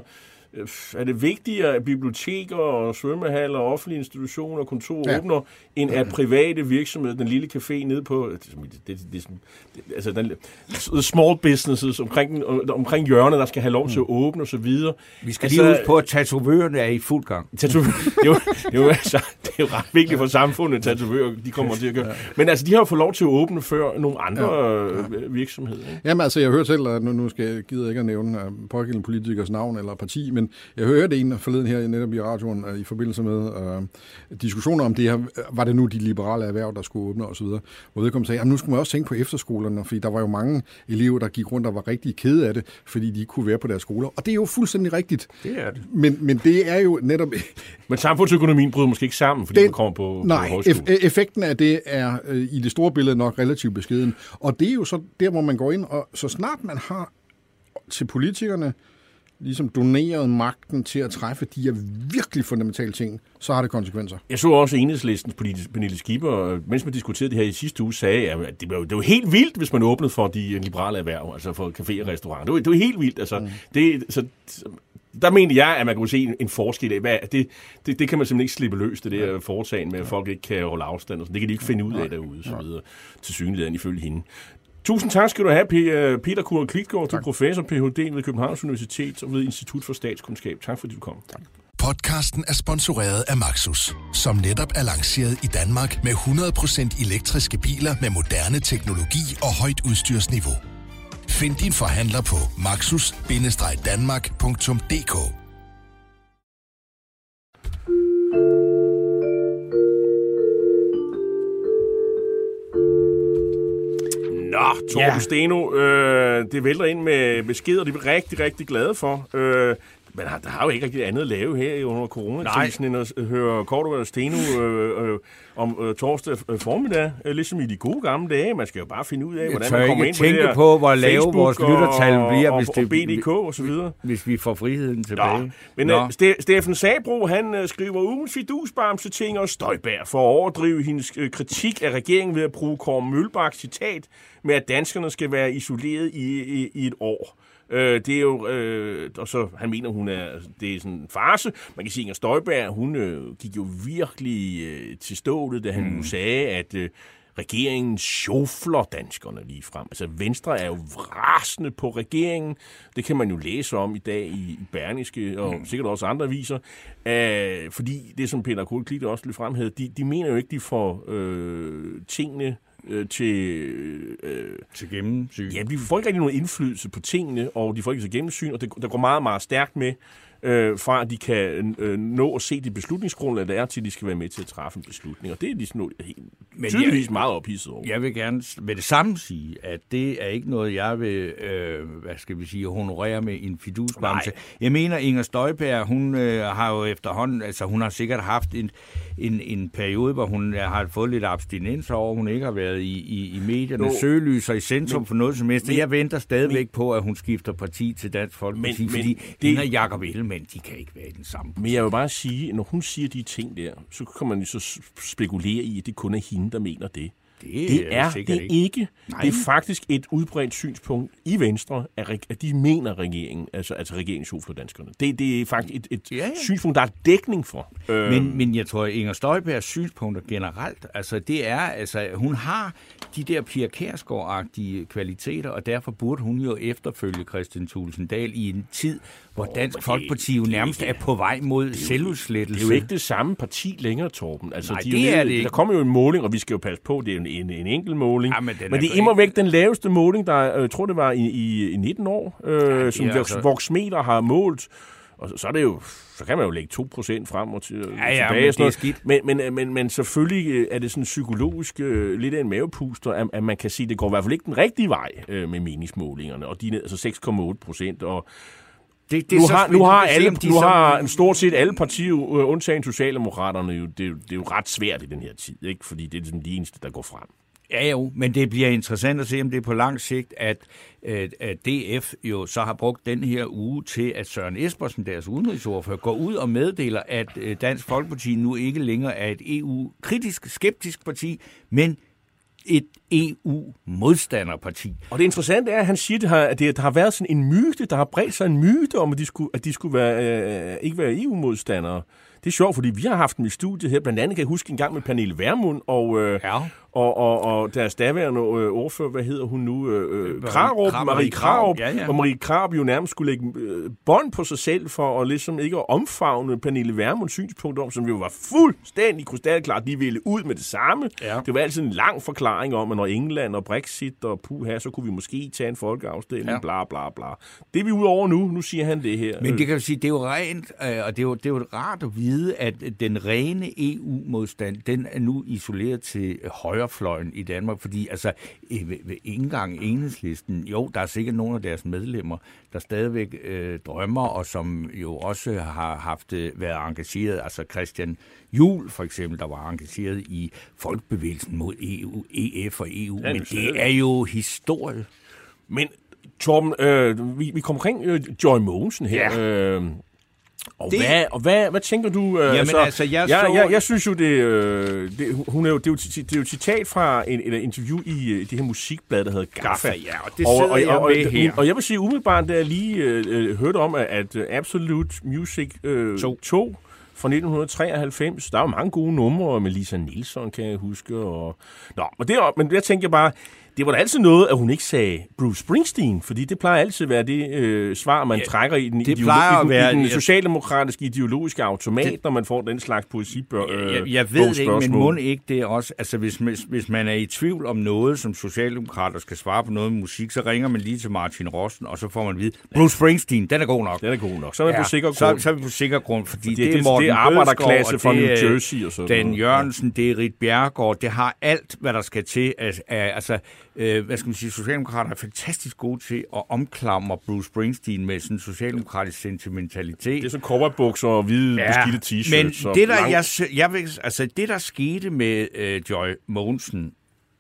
er det vigtigere, at biblioteker og svømmehaller og offentlige institutioner og kontorer ja. åbner, end at private virksomheder, den lille café nede på, det, det, det, det, altså den, small businesses omkring, omkring hjørnet, der skal have lov til at åbne og så videre. Vi skal altså, lige huske på, at tatovørerne er i fuld gang. Tatovør, det, er jo, det, er jo, altså, det er jo ret vigtigt for samfundet, tatovører, de kommer til at gøre. Men altså, de har jo fået lov til at åbne før nogle andre ja. Ja. virksomheder. Ikke? Jamen altså, jeg hører selv, at nu, nu skal jeg gider ikke at nævne pågældende politikers navn eller parti, men jeg hørte en forleden her netop i radioen i forbindelse med øh, diskussioner om det her, var det nu de liberale erhverv, der skulle åbne osv., hvor vedkommende sagde, at nu skulle man også tænke på efterskolerne, fordi der var jo mange elever, der gik rundt og var rigtig kede af det, fordi de ikke kunne være på deres skoler. Og det er jo fuldstændig rigtigt. Det er det. Men, men det er jo netop... Men samfundsøkonomien bryder måske ikke sammen, fordi den, man kommer på, nej, på højskole. Nej, effekten af det er øh, i det store billede nok relativt beskeden. Og det er jo så der, hvor man går ind, og så snart man har til politikerne ligesom doneret magten til at træffe de her virkelig fundamentale ting, så har det konsekvenser. Jeg så også Enhedslistens politisk Pernille Skipper, mens man diskuterede det her i sidste uge, sagde, at det var jo, det var helt vildt, hvis man åbnede for de liberale erhverv, altså for café og restauranter. Det var, det var helt vildt. Altså, mm. det, så, der mener jeg, at man kunne se en, en forskel af, hvad, det, det, det kan man simpelthen ikke slippe løs, det der foretagende med, at folk ikke kan holde afstand. Og det kan de ikke finde ud af derude, så videre, til synligheden ifølge hende. Tusind tak skal du have, Peter Kure Klitgaard. Du er professor P H D ved Københavns Universitet og ved Institut for Statskundskab. Tak fordi du kom. Tak. Podcasten er sponsoreret af Maxus, som netop er lanceret i Danmark med hundrede procent elektriske biler med moderne teknologi og højt udstyrsniveau. Find din forhandler på maxus bindestreg danmark punktum d k. Torben ja. Steno, øh, det vælter ind med beskeder, det er vi rigtig, rigtig glade for. Øh, men der har jo ikke rigtig andet at lave her under coronakrisen, end at høre Cordua og Steno øh, øh, om øh, torsdag formiddag, øh, ligesom i de gode gamle dage. Man skal jo bare finde ud af, hvordan man kommer ind på det her på, hvor lave vores lyttertal bliver, og, hvis det og B D K og så videre. Hvis vi får friheden tilbage. Nå. Men uh, Steffen Sabro, han uh, skriver ugens fidusbamse ting og Støjberg for at overdrive hendes uh, kritik af regeringen ved at bruge Kåre Mølbak citat med, at danskerne skal være isoleret i, i, i et år. Uh, det er jo, uh, og så han mener, hun er, det er sådan en farce. Man kan sige, at Inger Støjberg, hun uh, gik jo virkelig uh, til stålet, da han mm. sagde, at uh, regeringen sjofler danskerne lige frem. Altså Venstre er jo rasende på regeringen. Det kan man jo læse om i dag i Berlingske og mm. sikkert også andre aviser. Uh, fordi det, som Peter Kohl-Klit også lige fremhævede, de, de mener jo ikke, de får øh, tingene til øh, til gennemsyn. Ja, de får ikke rigtig nogen indflydelse på tingene, og de får ikke så gennemsyn, og det, der går meget, meget stærkt med, øh, fra at de kan øh, nå at se det beslutningsgrundlag, der er til, at de skal være med til at træffe en beslutning. Og det er de sådan helt, tydeligvis jeg, meget ophidset over. Jeg vil gerne med det samme sige, at det er ikke noget, jeg vil, øh, hvad skal vi sige, honorere med en fidusbamse. Jeg mener, Inger Støjberg, hun øh, har jo efterhånden, altså hun har sikkert haft en, en, en periode, hvor hun har fået lidt abstinens over, hun ikke har været i, i, i medierne, søgelys og i centrum men, for noget som helst. Jeg venter stadigvæk men, på, at hun skifter parti til Dansk Folkeparti, men, fordi men, hende og Jakob Ellemann, de kan ikke være i den samme parti. Men jeg vil bare sige, når hun siger de ting der, så kan man jo så spekulere i, at det kun er hende, der mener det. Det, det er det ikke. ikke. Det er faktisk et udbredt synspunkt i Venstre, at de mener regeringen, altså, altså regeringssjofler danskerne. Det, det er faktisk et, et ja, ja. synspunkt, der er dækning for. Men, men jeg tror, at Inger Støjbergs synspunkter generelt, altså det er, altså hun har de der Pia Kjærsgaard-agtige kvaliteter, og derfor burde hun jo efterfølge Kristian Thulesen Dahl i en tid, hvor Dansk oh, Folkeparti jo nærmest er på vej mod selvudslettelse. Det er jo ikke det samme parti længere, Torben. Altså, Nej, de det er, er jo, det ikke. Der kommer jo en måling, og vi skal jo passe på, det er en, en, en enkelt måling. Ja, men, men det er immer væk den laveste måling, der jeg tror, det var i, i, i nitten år, øh, ja, som altså... Voxmeter har målt. Og så, så er det jo, så kan man jo lægge to procent frem og til, ja, ja, tilbage. Men, det er skidt. Men, men, men, men selvfølgelig er det sådan psykologisk øh, lidt af en mavepuster, at, at man kan sige, at det går i hvert fald ikke den rigtige vej øh, med meningsmålingerne. Og de er altså seks komma otte procent. Og det, det nu, har, nu har alle, nu har en stort set alle partier, øh, undtagen Socialdemokraterne, jo, det, det er jo ret svært i den her tid, ikke? Fordi det er ligesom de eneste, der går frem. Ja jo, men det bliver interessant at se, om det er på lang sigt, at, at, at D F jo så har brugt den her uge til, at Søren Espersen, deres udenrigsordfører, går ud og meddeler, at Dansk Folkeparti nu ikke længere er et E U-kritisk, skeptisk parti, men et E U-modstanderparti. Og det interessante er, at han siger, at, det har, at det, der har været sådan en myte, der har bredt sig en myte om, at de skulle, at de skulle være, øh, ikke være E U-modstandere. Det er sjovt, fordi vi har haft dem i studiet her. Blandt andet kan jeg huske en gang med Pernille Vermund og, øh, ja. og, og, og deres daværende øh, ordfører, hvad hedder hun nu? Øh, Krarup, Marie, Marie Krarup. Ja, ja. Og Marie Krarup jo nærmest skulle lægge øh, bånd på sig selv for at ligesom ikke at omfavne Pernille Vermunds synspunkt om, som jo var fuldstændig krystalklart, de ville ud med det samme. Ja. Det var altid en lang forklaring om, at når England og Brexit og puha, så kunne vi måske tage en folkeafstemning, ja. bla bla bla. Det er vi ud over nu. Nu siger han det her. Men det kan jo sige, det er jo rent, og det er jo, det er jo rart at vide, at den rene E U-modstand, den er nu isoleret til højrefløjen i Danmark, fordi altså ved ikke engang Enhedslisten, jo, der er sikkert nogle af deres medlemmer, der stadigvæk øh, drømmer, og som jo også har haft været engageret, altså Christian Juhl for eksempel, der var engageret i folkebevægelsen mod E U, E F og E U, ja, men det er jo historie. Men Torben, øh, vi, vi kommer omkring øh, Joy Mogensen her, ja. øh, Og, det... hvad, og hvad, hvad tænker du? Jamen, altså, altså, jeg, jeg, så... jeg, jeg synes jo, det, øh, det, hun er jo, det, er jo, det er jo et citat fra en, et interview i øh, det her musikblad, der hedder Gaffa. Ja, og det og, sidder og, jeg og, og, med her. Og jeg vil sige umiddelbart, da jeg lige øh, hørte om, at Absolute Music øh, to fra nitten treoghalvfems, der er jo mange gode numre med Lisa Nilsson, kan jeg huske. Og... Nå, men, det, men jeg tænker bare, det var da altid noget, at hun ikke sagde Bruce Springsteen, fordi det plejer altid at være det øh, svar, man ja, trækker i den, ideolo- i den, være, i den jeg, socialdemokratiske ideologiske automat, det, når man får den slags poesibør. Øh, jeg, jeg ved det ikke, men må ikke det også, altså hvis, hvis, hvis man er i tvivl om noget, som socialdemokrater skal svare på noget med musik, så ringer man lige til Martin Rosten, og så får man at vide, Bruce Springsteen, den er god nok. Den er god nok. Så er man ja, på sikker grund. Så, så er vi på sikker grund, fordi, fordi det, det er Morten det er arbejderklasse fra New Jersey og sådan Dan Jørgensen, det er Rit Bjerregaard, det har alt, hvad der skal til, altså øh, hvad skal man sige, socialdemokrater er fantastisk gode til at omklamre Bruce Springsteen med sådan en socialdemokratisk sentimentalitet. Det er så cowboybukser og hvide ja, beskidte t-shirts. Men det der, jeg, jeg vil, altså, det, der skete med øh, Joy Mogensen,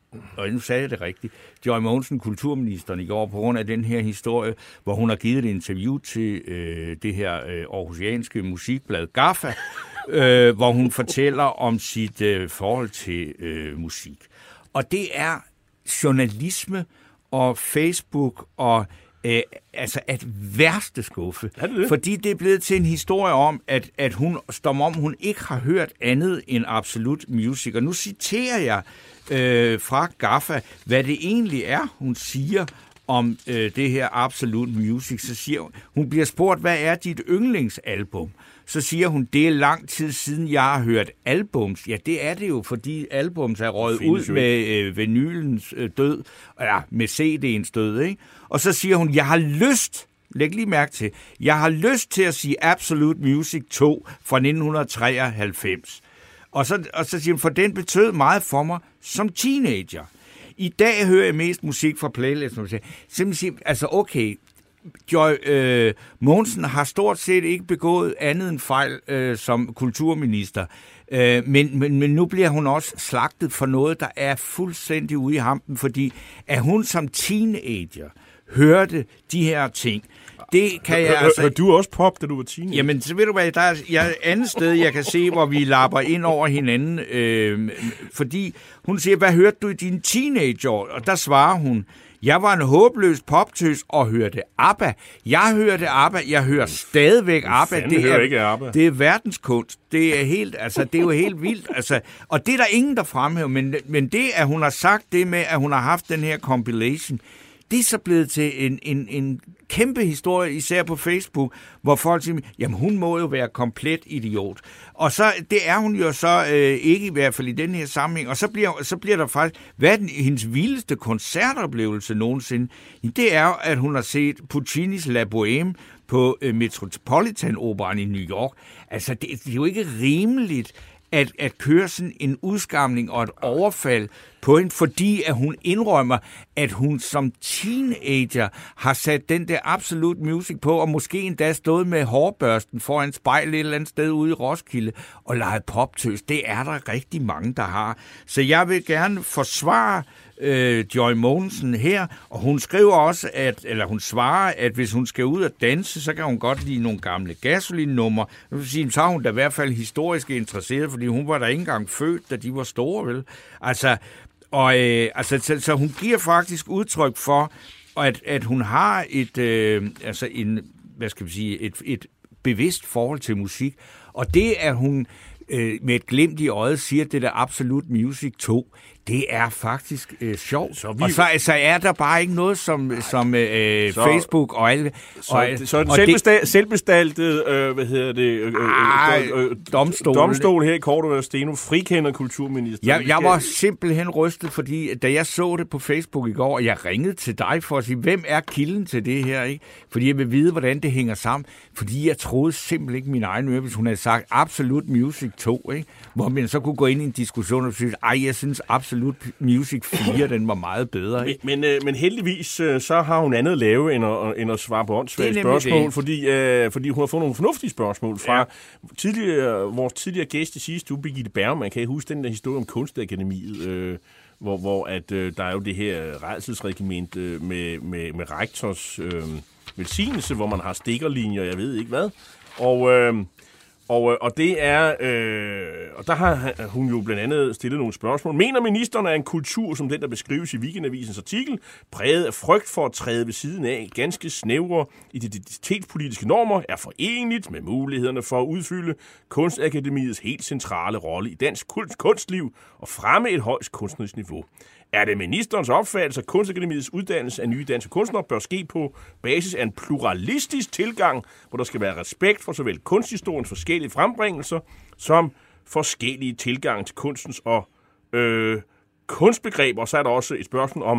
og nu sagde jeg det rigtigt, Joy Mogensen, kulturministeren i går, på grund af den her historie, hvor hun har givet et interview til øh, det her øh, aarhusianske musikblad Gaffa, øh, hvor hun fortæller om sit øh, forhold til øh, musik. Og det er journalisme og Facebook og øh, altså at værste skuffe. Er det det? Fordi det er blevet til en historie om, at, at hun står om, hun ikke har hørt andet end Absolut Music. Og nu citerer jeg øh, fra Gaffa, hvad det egentlig er, hun siger om øh, det her Absolut Music. Så siger hun, hun bliver spurgt, hvad er dit yndlingsalbum? Så siger hun, det er lang tid siden, jeg har hørt albums. Ja, det er det jo, fordi albums er røget ud med øh, vinylens øh, død, eller med C D'ens død, ikke? Og så siger hun, jeg har lyst, læg lige mærke til, jeg har lyst til at sige Absolut Music to fra nitten treoghalvfems. Og så, og så siger hun, for den betød meget for mig som teenager. I dag hører jeg mest musik fra playlisten. Simpelthen, altså okay, Joy øh, Mogensen har stort set ikke begået andet end fejl øh, som kulturminister. Øh, men, men, men nu bliver hun også slagtet for noget, der er fuldstændig ude i hampen, fordi at hun som teenager hørte de her ting. Det kan jeg altså... Hørte du også pop, da du var teenager? Jamen, så ved du hvad, der er et andet sted, jeg kan se, hvor vi lapper ind over hinanden. Øh, fordi hun siger, hvad hørte du i dine teenageår? Og der svarer hun, jeg var en håbløs poptøs og hørte ABBA. Jeg hørte ABBA, jeg hører stadigvæk ABBA. Det er, ikke ABBA. Det er verdenskunst. Det er helt, altså, det er jo helt vildt. Altså, og det er der ingen, der fremhæver. Men, men det, at hun har sagt det med, at hun har haft den her compilation, det er så blevet til en, en, en kæmpe historie, især på Facebook, hvor folk siger, jamen hun må jo være komplet idiot. Og så, det er hun jo så øh, ikke i hvert fald i den her sammenhæng. Og så bliver, så bliver der faktisk, hvad er den, hendes vildeste koncertoplevelse nogensinde? Det er, at hun har set Puccinis La Bohème på øh, Metropolitan-operaen i New York. Altså, det, det er jo ikke rimeligt, At, at køre sådan en udskamning og et overfald på hende, fordi at hun indrømmer, at hun som teenager har sat den der Absolut Music på, og måske endda stået med hårbørsten foran spejl et eller andet sted ude i Roskilde og leget poptøs. Det er der rigtig mange, der har. Så jeg vil gerne forsvare øh, Joy Mogensen her, og hun skriver også, at, eller hun svarer, at hvis hun skal ud og danse, så kan hun godt lide nogle gamle Gasoline-numre. Så er hun da i hvert fald historisk interesseret, fordi hun var da ikke engang født, da de var store, vel? Altså, og, øh, altså så, så hun giver faktisk udtryk for, at, at hun har et, øh, altså en, hvad skal vi sige, et, et bevidst forhold til musik, og det, at hun øh, med et glimt i øjet siger, det der Absolut Music to, det er faktisk øh, sjovt. Så vi... Og så, så er der bare ikke noget som, som øh, så... Facebook og alle... Så, og, så den selvbestal, det... selvbestaltede, øh, hvad hedder det, øh, øh, øh, domstol. domstol her i Cordova Steno frikender kulturministeren. Jeg, jeg var simpelthen rystet, fordi da jeg så det på Facebook i går, og jeg ringede til dig for at sige, hvem er kilden til det her, ikke? Fordi jeg vil vide, hvordan det hænger sammen. Fordi jeg troede simpelthen ikke min egen øre, hvis hun havde sagt Absolut Music to, ikke? Hvor man så kunne gå ind i en diskussion og sige, ej, jeg synes Absolut Music fire, den var meget bedre. Ikke? Men, men, men heldigvis, så har hun andet at lave, end at, end at svare på åndssvage spørgsmål, fordi, øh, fordi hun har fået nogle fornuftige spørgsmål fra ja. tidligere, vores tidligere gæst i sidste uge, Birgitte Bergman. Kan I huske den der historie om Kunstakademiet, øh, hvor, hvor at, øh, der er jo det her rædselsregiment øh, med, med, med rektors øh, velsignelse, hvor man har stikkerlinjer, jeg ved ikke hvad. Og... Øh, Og, og det er, øh, og der har hun jo blandt andet stillet nogle spørgsmål. Mener ministeren, at en kultur som den, der beskrives i Weekendavisens artikel, præget af frygt for at træde ved siden af ganske snævre identitetspolitiske normer, er forenligt med mulighederne for at udfylde Kunstakademiets helt centrale rolle i dansk kunst, kunstliv og fremme et højt kunstnerisk niveau? Er det ministerens opfattelse, at Kunstakademiets uddannelse af nye danske kunstnere bør ske på basis af en pluralistisk tilgang, hvor der skal være respekt for såvel kunsthistoriens forskellige frembringelser, som forskellige tilgange til kunstens og øh, kunstbegreber? Og så er der også et spørgsmål om,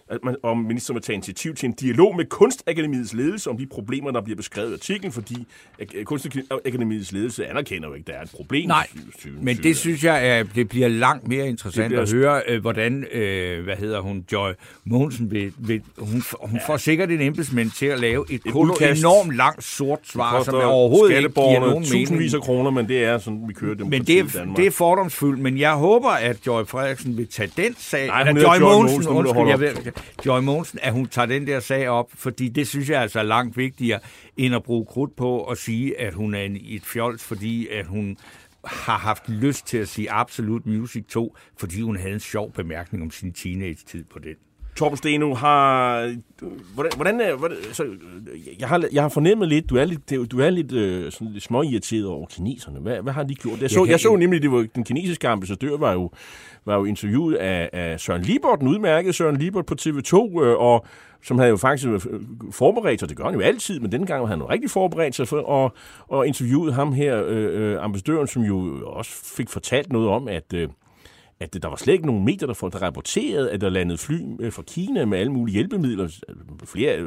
at man, om ministeren vil tage initiativ til en dialog med Kunstakademiets ledelse om de problemer, der bliver beskrevet i artiklen, fordi Kunstakademiets ledelse anerkender jo ikke, at der er et problem. Nej, men det synes jeg, at det bliver langt mere interessant bliver... at høre, øh, hvordan, øh, hvad hedder hun, Joy Mogensen, vil, vil, hun, hun ja. får sikkert en embedsmænd til at lave et, et enormt langt sort svar, som er overhovedet ikke giver nogen mening. Tusindvis af kroner, men det er sådan, vi kører demokrati men det er, i Danmark. det er fordomsfuldt, men jeg håber, at Joy Frederiksen vil tage den sag... Nej, hun Joy, Joy Mogensen, Mogensen, undskyld, jeg ved, Joy Mogensen, at hun tager den der sag op, fordi det synes jeg altså er langt vigtigere, end at bruge krudt på at sige, at hun er en, et fjols, fordi at hun har haft lyst til at sige Absolut Music to, fordi hun havde en sjov bemærkning om sin teenage-tid på den. Torben Steno, har... Hvordan, hvordan, er, hvordan så, jeg, har, jeg har fornemmet lidt, du er lidt, du er lidt, øh, sådan lidt småirriteret over kineserne. Hvad, hvad har de gjort? Jeg så, jeg, jeg så nemlig, det var den kinesiske ambassadør, var jo, var jo interviewet af, af Søren Liebert, den udmærkede Søren Liebert på T V to, øh, og som havde jo faktisk forberedt sig, det gør han jo altid, men denne gang havde han jo rigtig forberedt sig for, og, og interviewet ham her, øh, ambassadøren, som jo også fik fortalt noget om, at... Øh, at der var slet ikke nogen medier, der, der rapporterede, at der landede fly fra Kina med alle mulige hjælpemidler. Flere,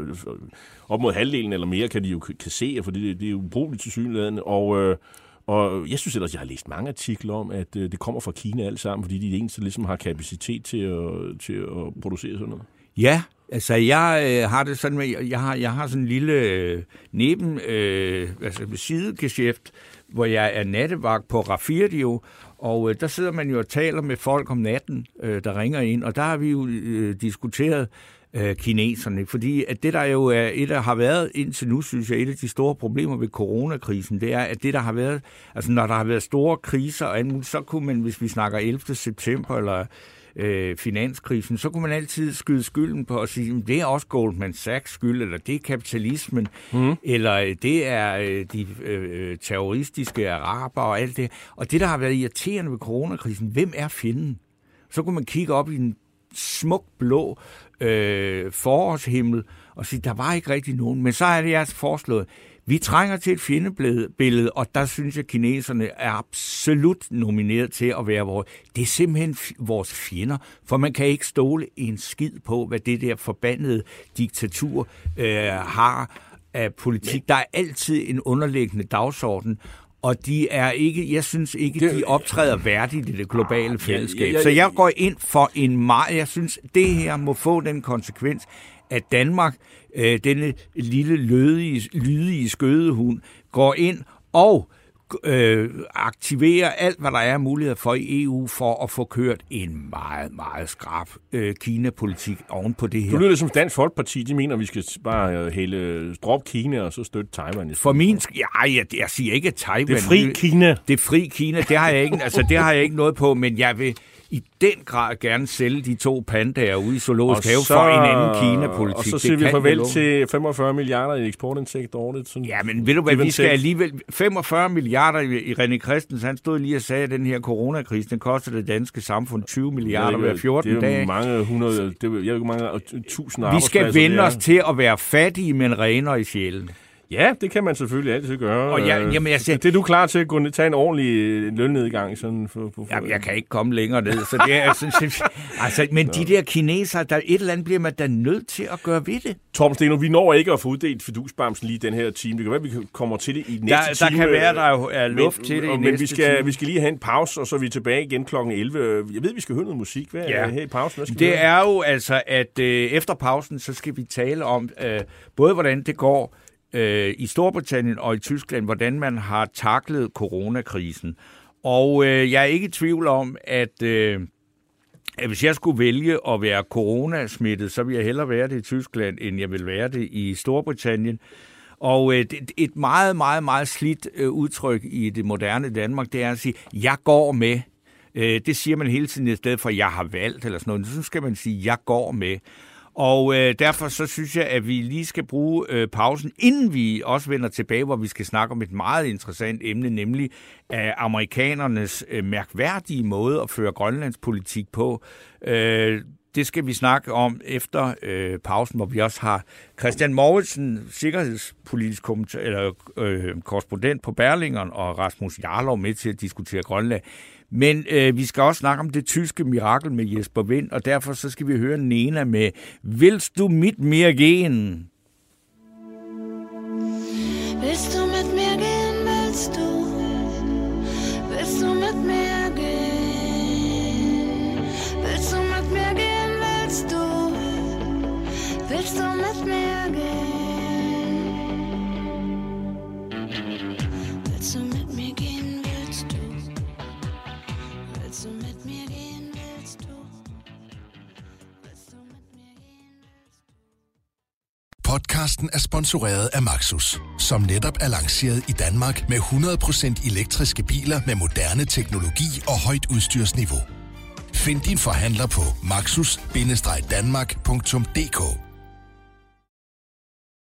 op mod halvdelen eller mere, kan de jo kassere, for det, det er jo ubrugeligt tilsyneladende. Og, øh, og jeg synes ellers, jeg har læst mange artikler om, at øh, det kommer fra Kina alt sammen, fordi de er de eneste, der ligesom har kapacitet til at, til at producere sådan noget. Ja, altså jeg øh, har det sådan med, jeg har, jeg har sådan en lille øh, neben, øh, altså sidegeschæft, hvor jeg er nattevagt på Rafirdio, og øh, der sidder man jo og taler med folk om natten, øh, der ringer ind, og der har vi jo øh, diskuteret øh, kineserne, fordi at det der jo er et, der har været indtil nu, synes jeg, et af de store problemer ved coronakrisen, det er, at det der har været, altså når der har været store kriser og andet, så kunne man, hvis vi snakker ellevte september eller øh, finanskrisen, så kunne man altid skyde skylden på at sige, at det er også Goldman Sachs skyld, eller det er kapitalismen, mm. eller det er øh, de øh, terroristiske araber og alt det. Og det, der har været irriterende ved coronakrisen, hvem er fjenden? Så kunne man kigge op i en smuk blå øh, forårshimmel og sige, der var ikke rigtig nogen. Men så er det altså foreslået, vi trænger til et fjendebillede, og der synes jeg, at kineserne er absolut nomineret til at være vores. Det er simpelthen vores fjender, for man kan ikke stole en skid på, hvad det der forbandede diktatur øh, har af politik. Men der er altid en underliggende dagsorden, og de er ikke, jeg synes ikke, det, de optræder værdigt i det globale fællesskab. Ja, ja, ja, så jeg går ind for en meget, jeg synes, det her må få den konsekvens, at Danmark, øh, denne lille lødige, lydige skødehund, går ind og øh, aktiverer alt, hvad der er mulighed for i E U, for at få kørt en meget, meget skrap øh, Kina-politik oven på det her. Du lyder det som Dansk Folkeparti, de mener, at vi skal bare hælde drop Kina og så støtte Taiwan. For min, ja, jeg, jeg siger ikke, at Taiwan... Det er fri Kina. Det er fri Kina, det har jeg ikke, altså, det har jeg ikke noget på, men jeg vil i den grad gerne sælge de to pandaer ude i Zoologisk Have for en anden Kina-politik. Og så siger vi farvel til femogfyrre milliarder i eksportindtægt årligt. Sådan. Ja, men ved du hvad, vi skal alligevel... femogfyrre milliarder i René Christensen, han stod lige og sagde, at den her coronakrise, den koster det danske samfund tyve milliarder hver fjorten dage. Det er jo mange hundrede, det er jo mange tusind arbejdspladser. Vi skal vende os til at være fattige, men renere i sjælen. Ja, det kan man selvfølgelig altid gøre. Og jeg, jamen, jeg siger, det er du klar til at gå ned, tage en ordentlig lønnedgang? Sådan for, for, for. Jamen, jeg kan ikke komme længere ned. Så det er, sådan, altså, men de der kinesere, der et eller andet bliver man da nødt til at gøre ved det. Torben Steno, vi når ikke at få uddelt fidusbamsen lige den her time. Det kan være, vi kommer til det i næste der, time. Der kan være, der er luft men, til det i men næste vi skal, time. vi skal lige have en pause, og så er vi tilbage igen klokken elleve. Jeg ved, vi skal høre noget musik. Hvad ja. er her i pausen? Hvad skal det er jo altså, at øh, efter pausen, så skal vi tale om øh, både, hvordan det går i Storbritannien og i Tyskland, hvordan man har taklet coronakrisen. Og øh, jeg er ikke i tvivl om, at, øh, at hvis jeg skulle vælge at være coronasmittet, så vil jeg hellere være det i Tyskland, end jeg vil være det i Storbritannien. Og øh, et meget, meget, meget slidt øh, udtryk i det moderne Danmark, det er at sige, jeg går med. Øh, det siger man hele tiden i stedet for, jeg har valgt, eller sådan noget. Så skal man sige, jeg går med. Og øh, derfor så synes jeg, at vi lige skal bruge øh, pausen, inden vi også vender tilbage, hvor vi skal snakke om et meget interessant emne, nemlig af amerikanernes øh, mærkværdige måde at føre grønlandspolitik på. Øh, det skal vi snakke om efter øh, pausen, hvor vi også har Christian Mouritsen, sikkerhedspolitisk eller, øh, korrespondent på Berlingeren, og Rasmus Jarlov med til at diskutere Grønland. Men øh, vi skal også snakke om det tyske mirakel med Jesper Wind, og derfor så skal vi høre Nena med Willst du mit mir gehen? Willst du mit mir gehen, willst du? Willst du mit mir gehen? Willst du mit mir gehen, willst du? Willst du mit mir gehen? Willst du mit mir gehen, willst du? Willst du mit mir gehen, willst du? Willst du mit mir gehen, willst du? Podcasten er sponsoreret af Maxus, som netop er lanceret i Danmark med hundrede procent elektriske biler med moderne teknologi og højt udstyrsniveau. Find din forhandler på maxus bindestreg danmark punktum d k.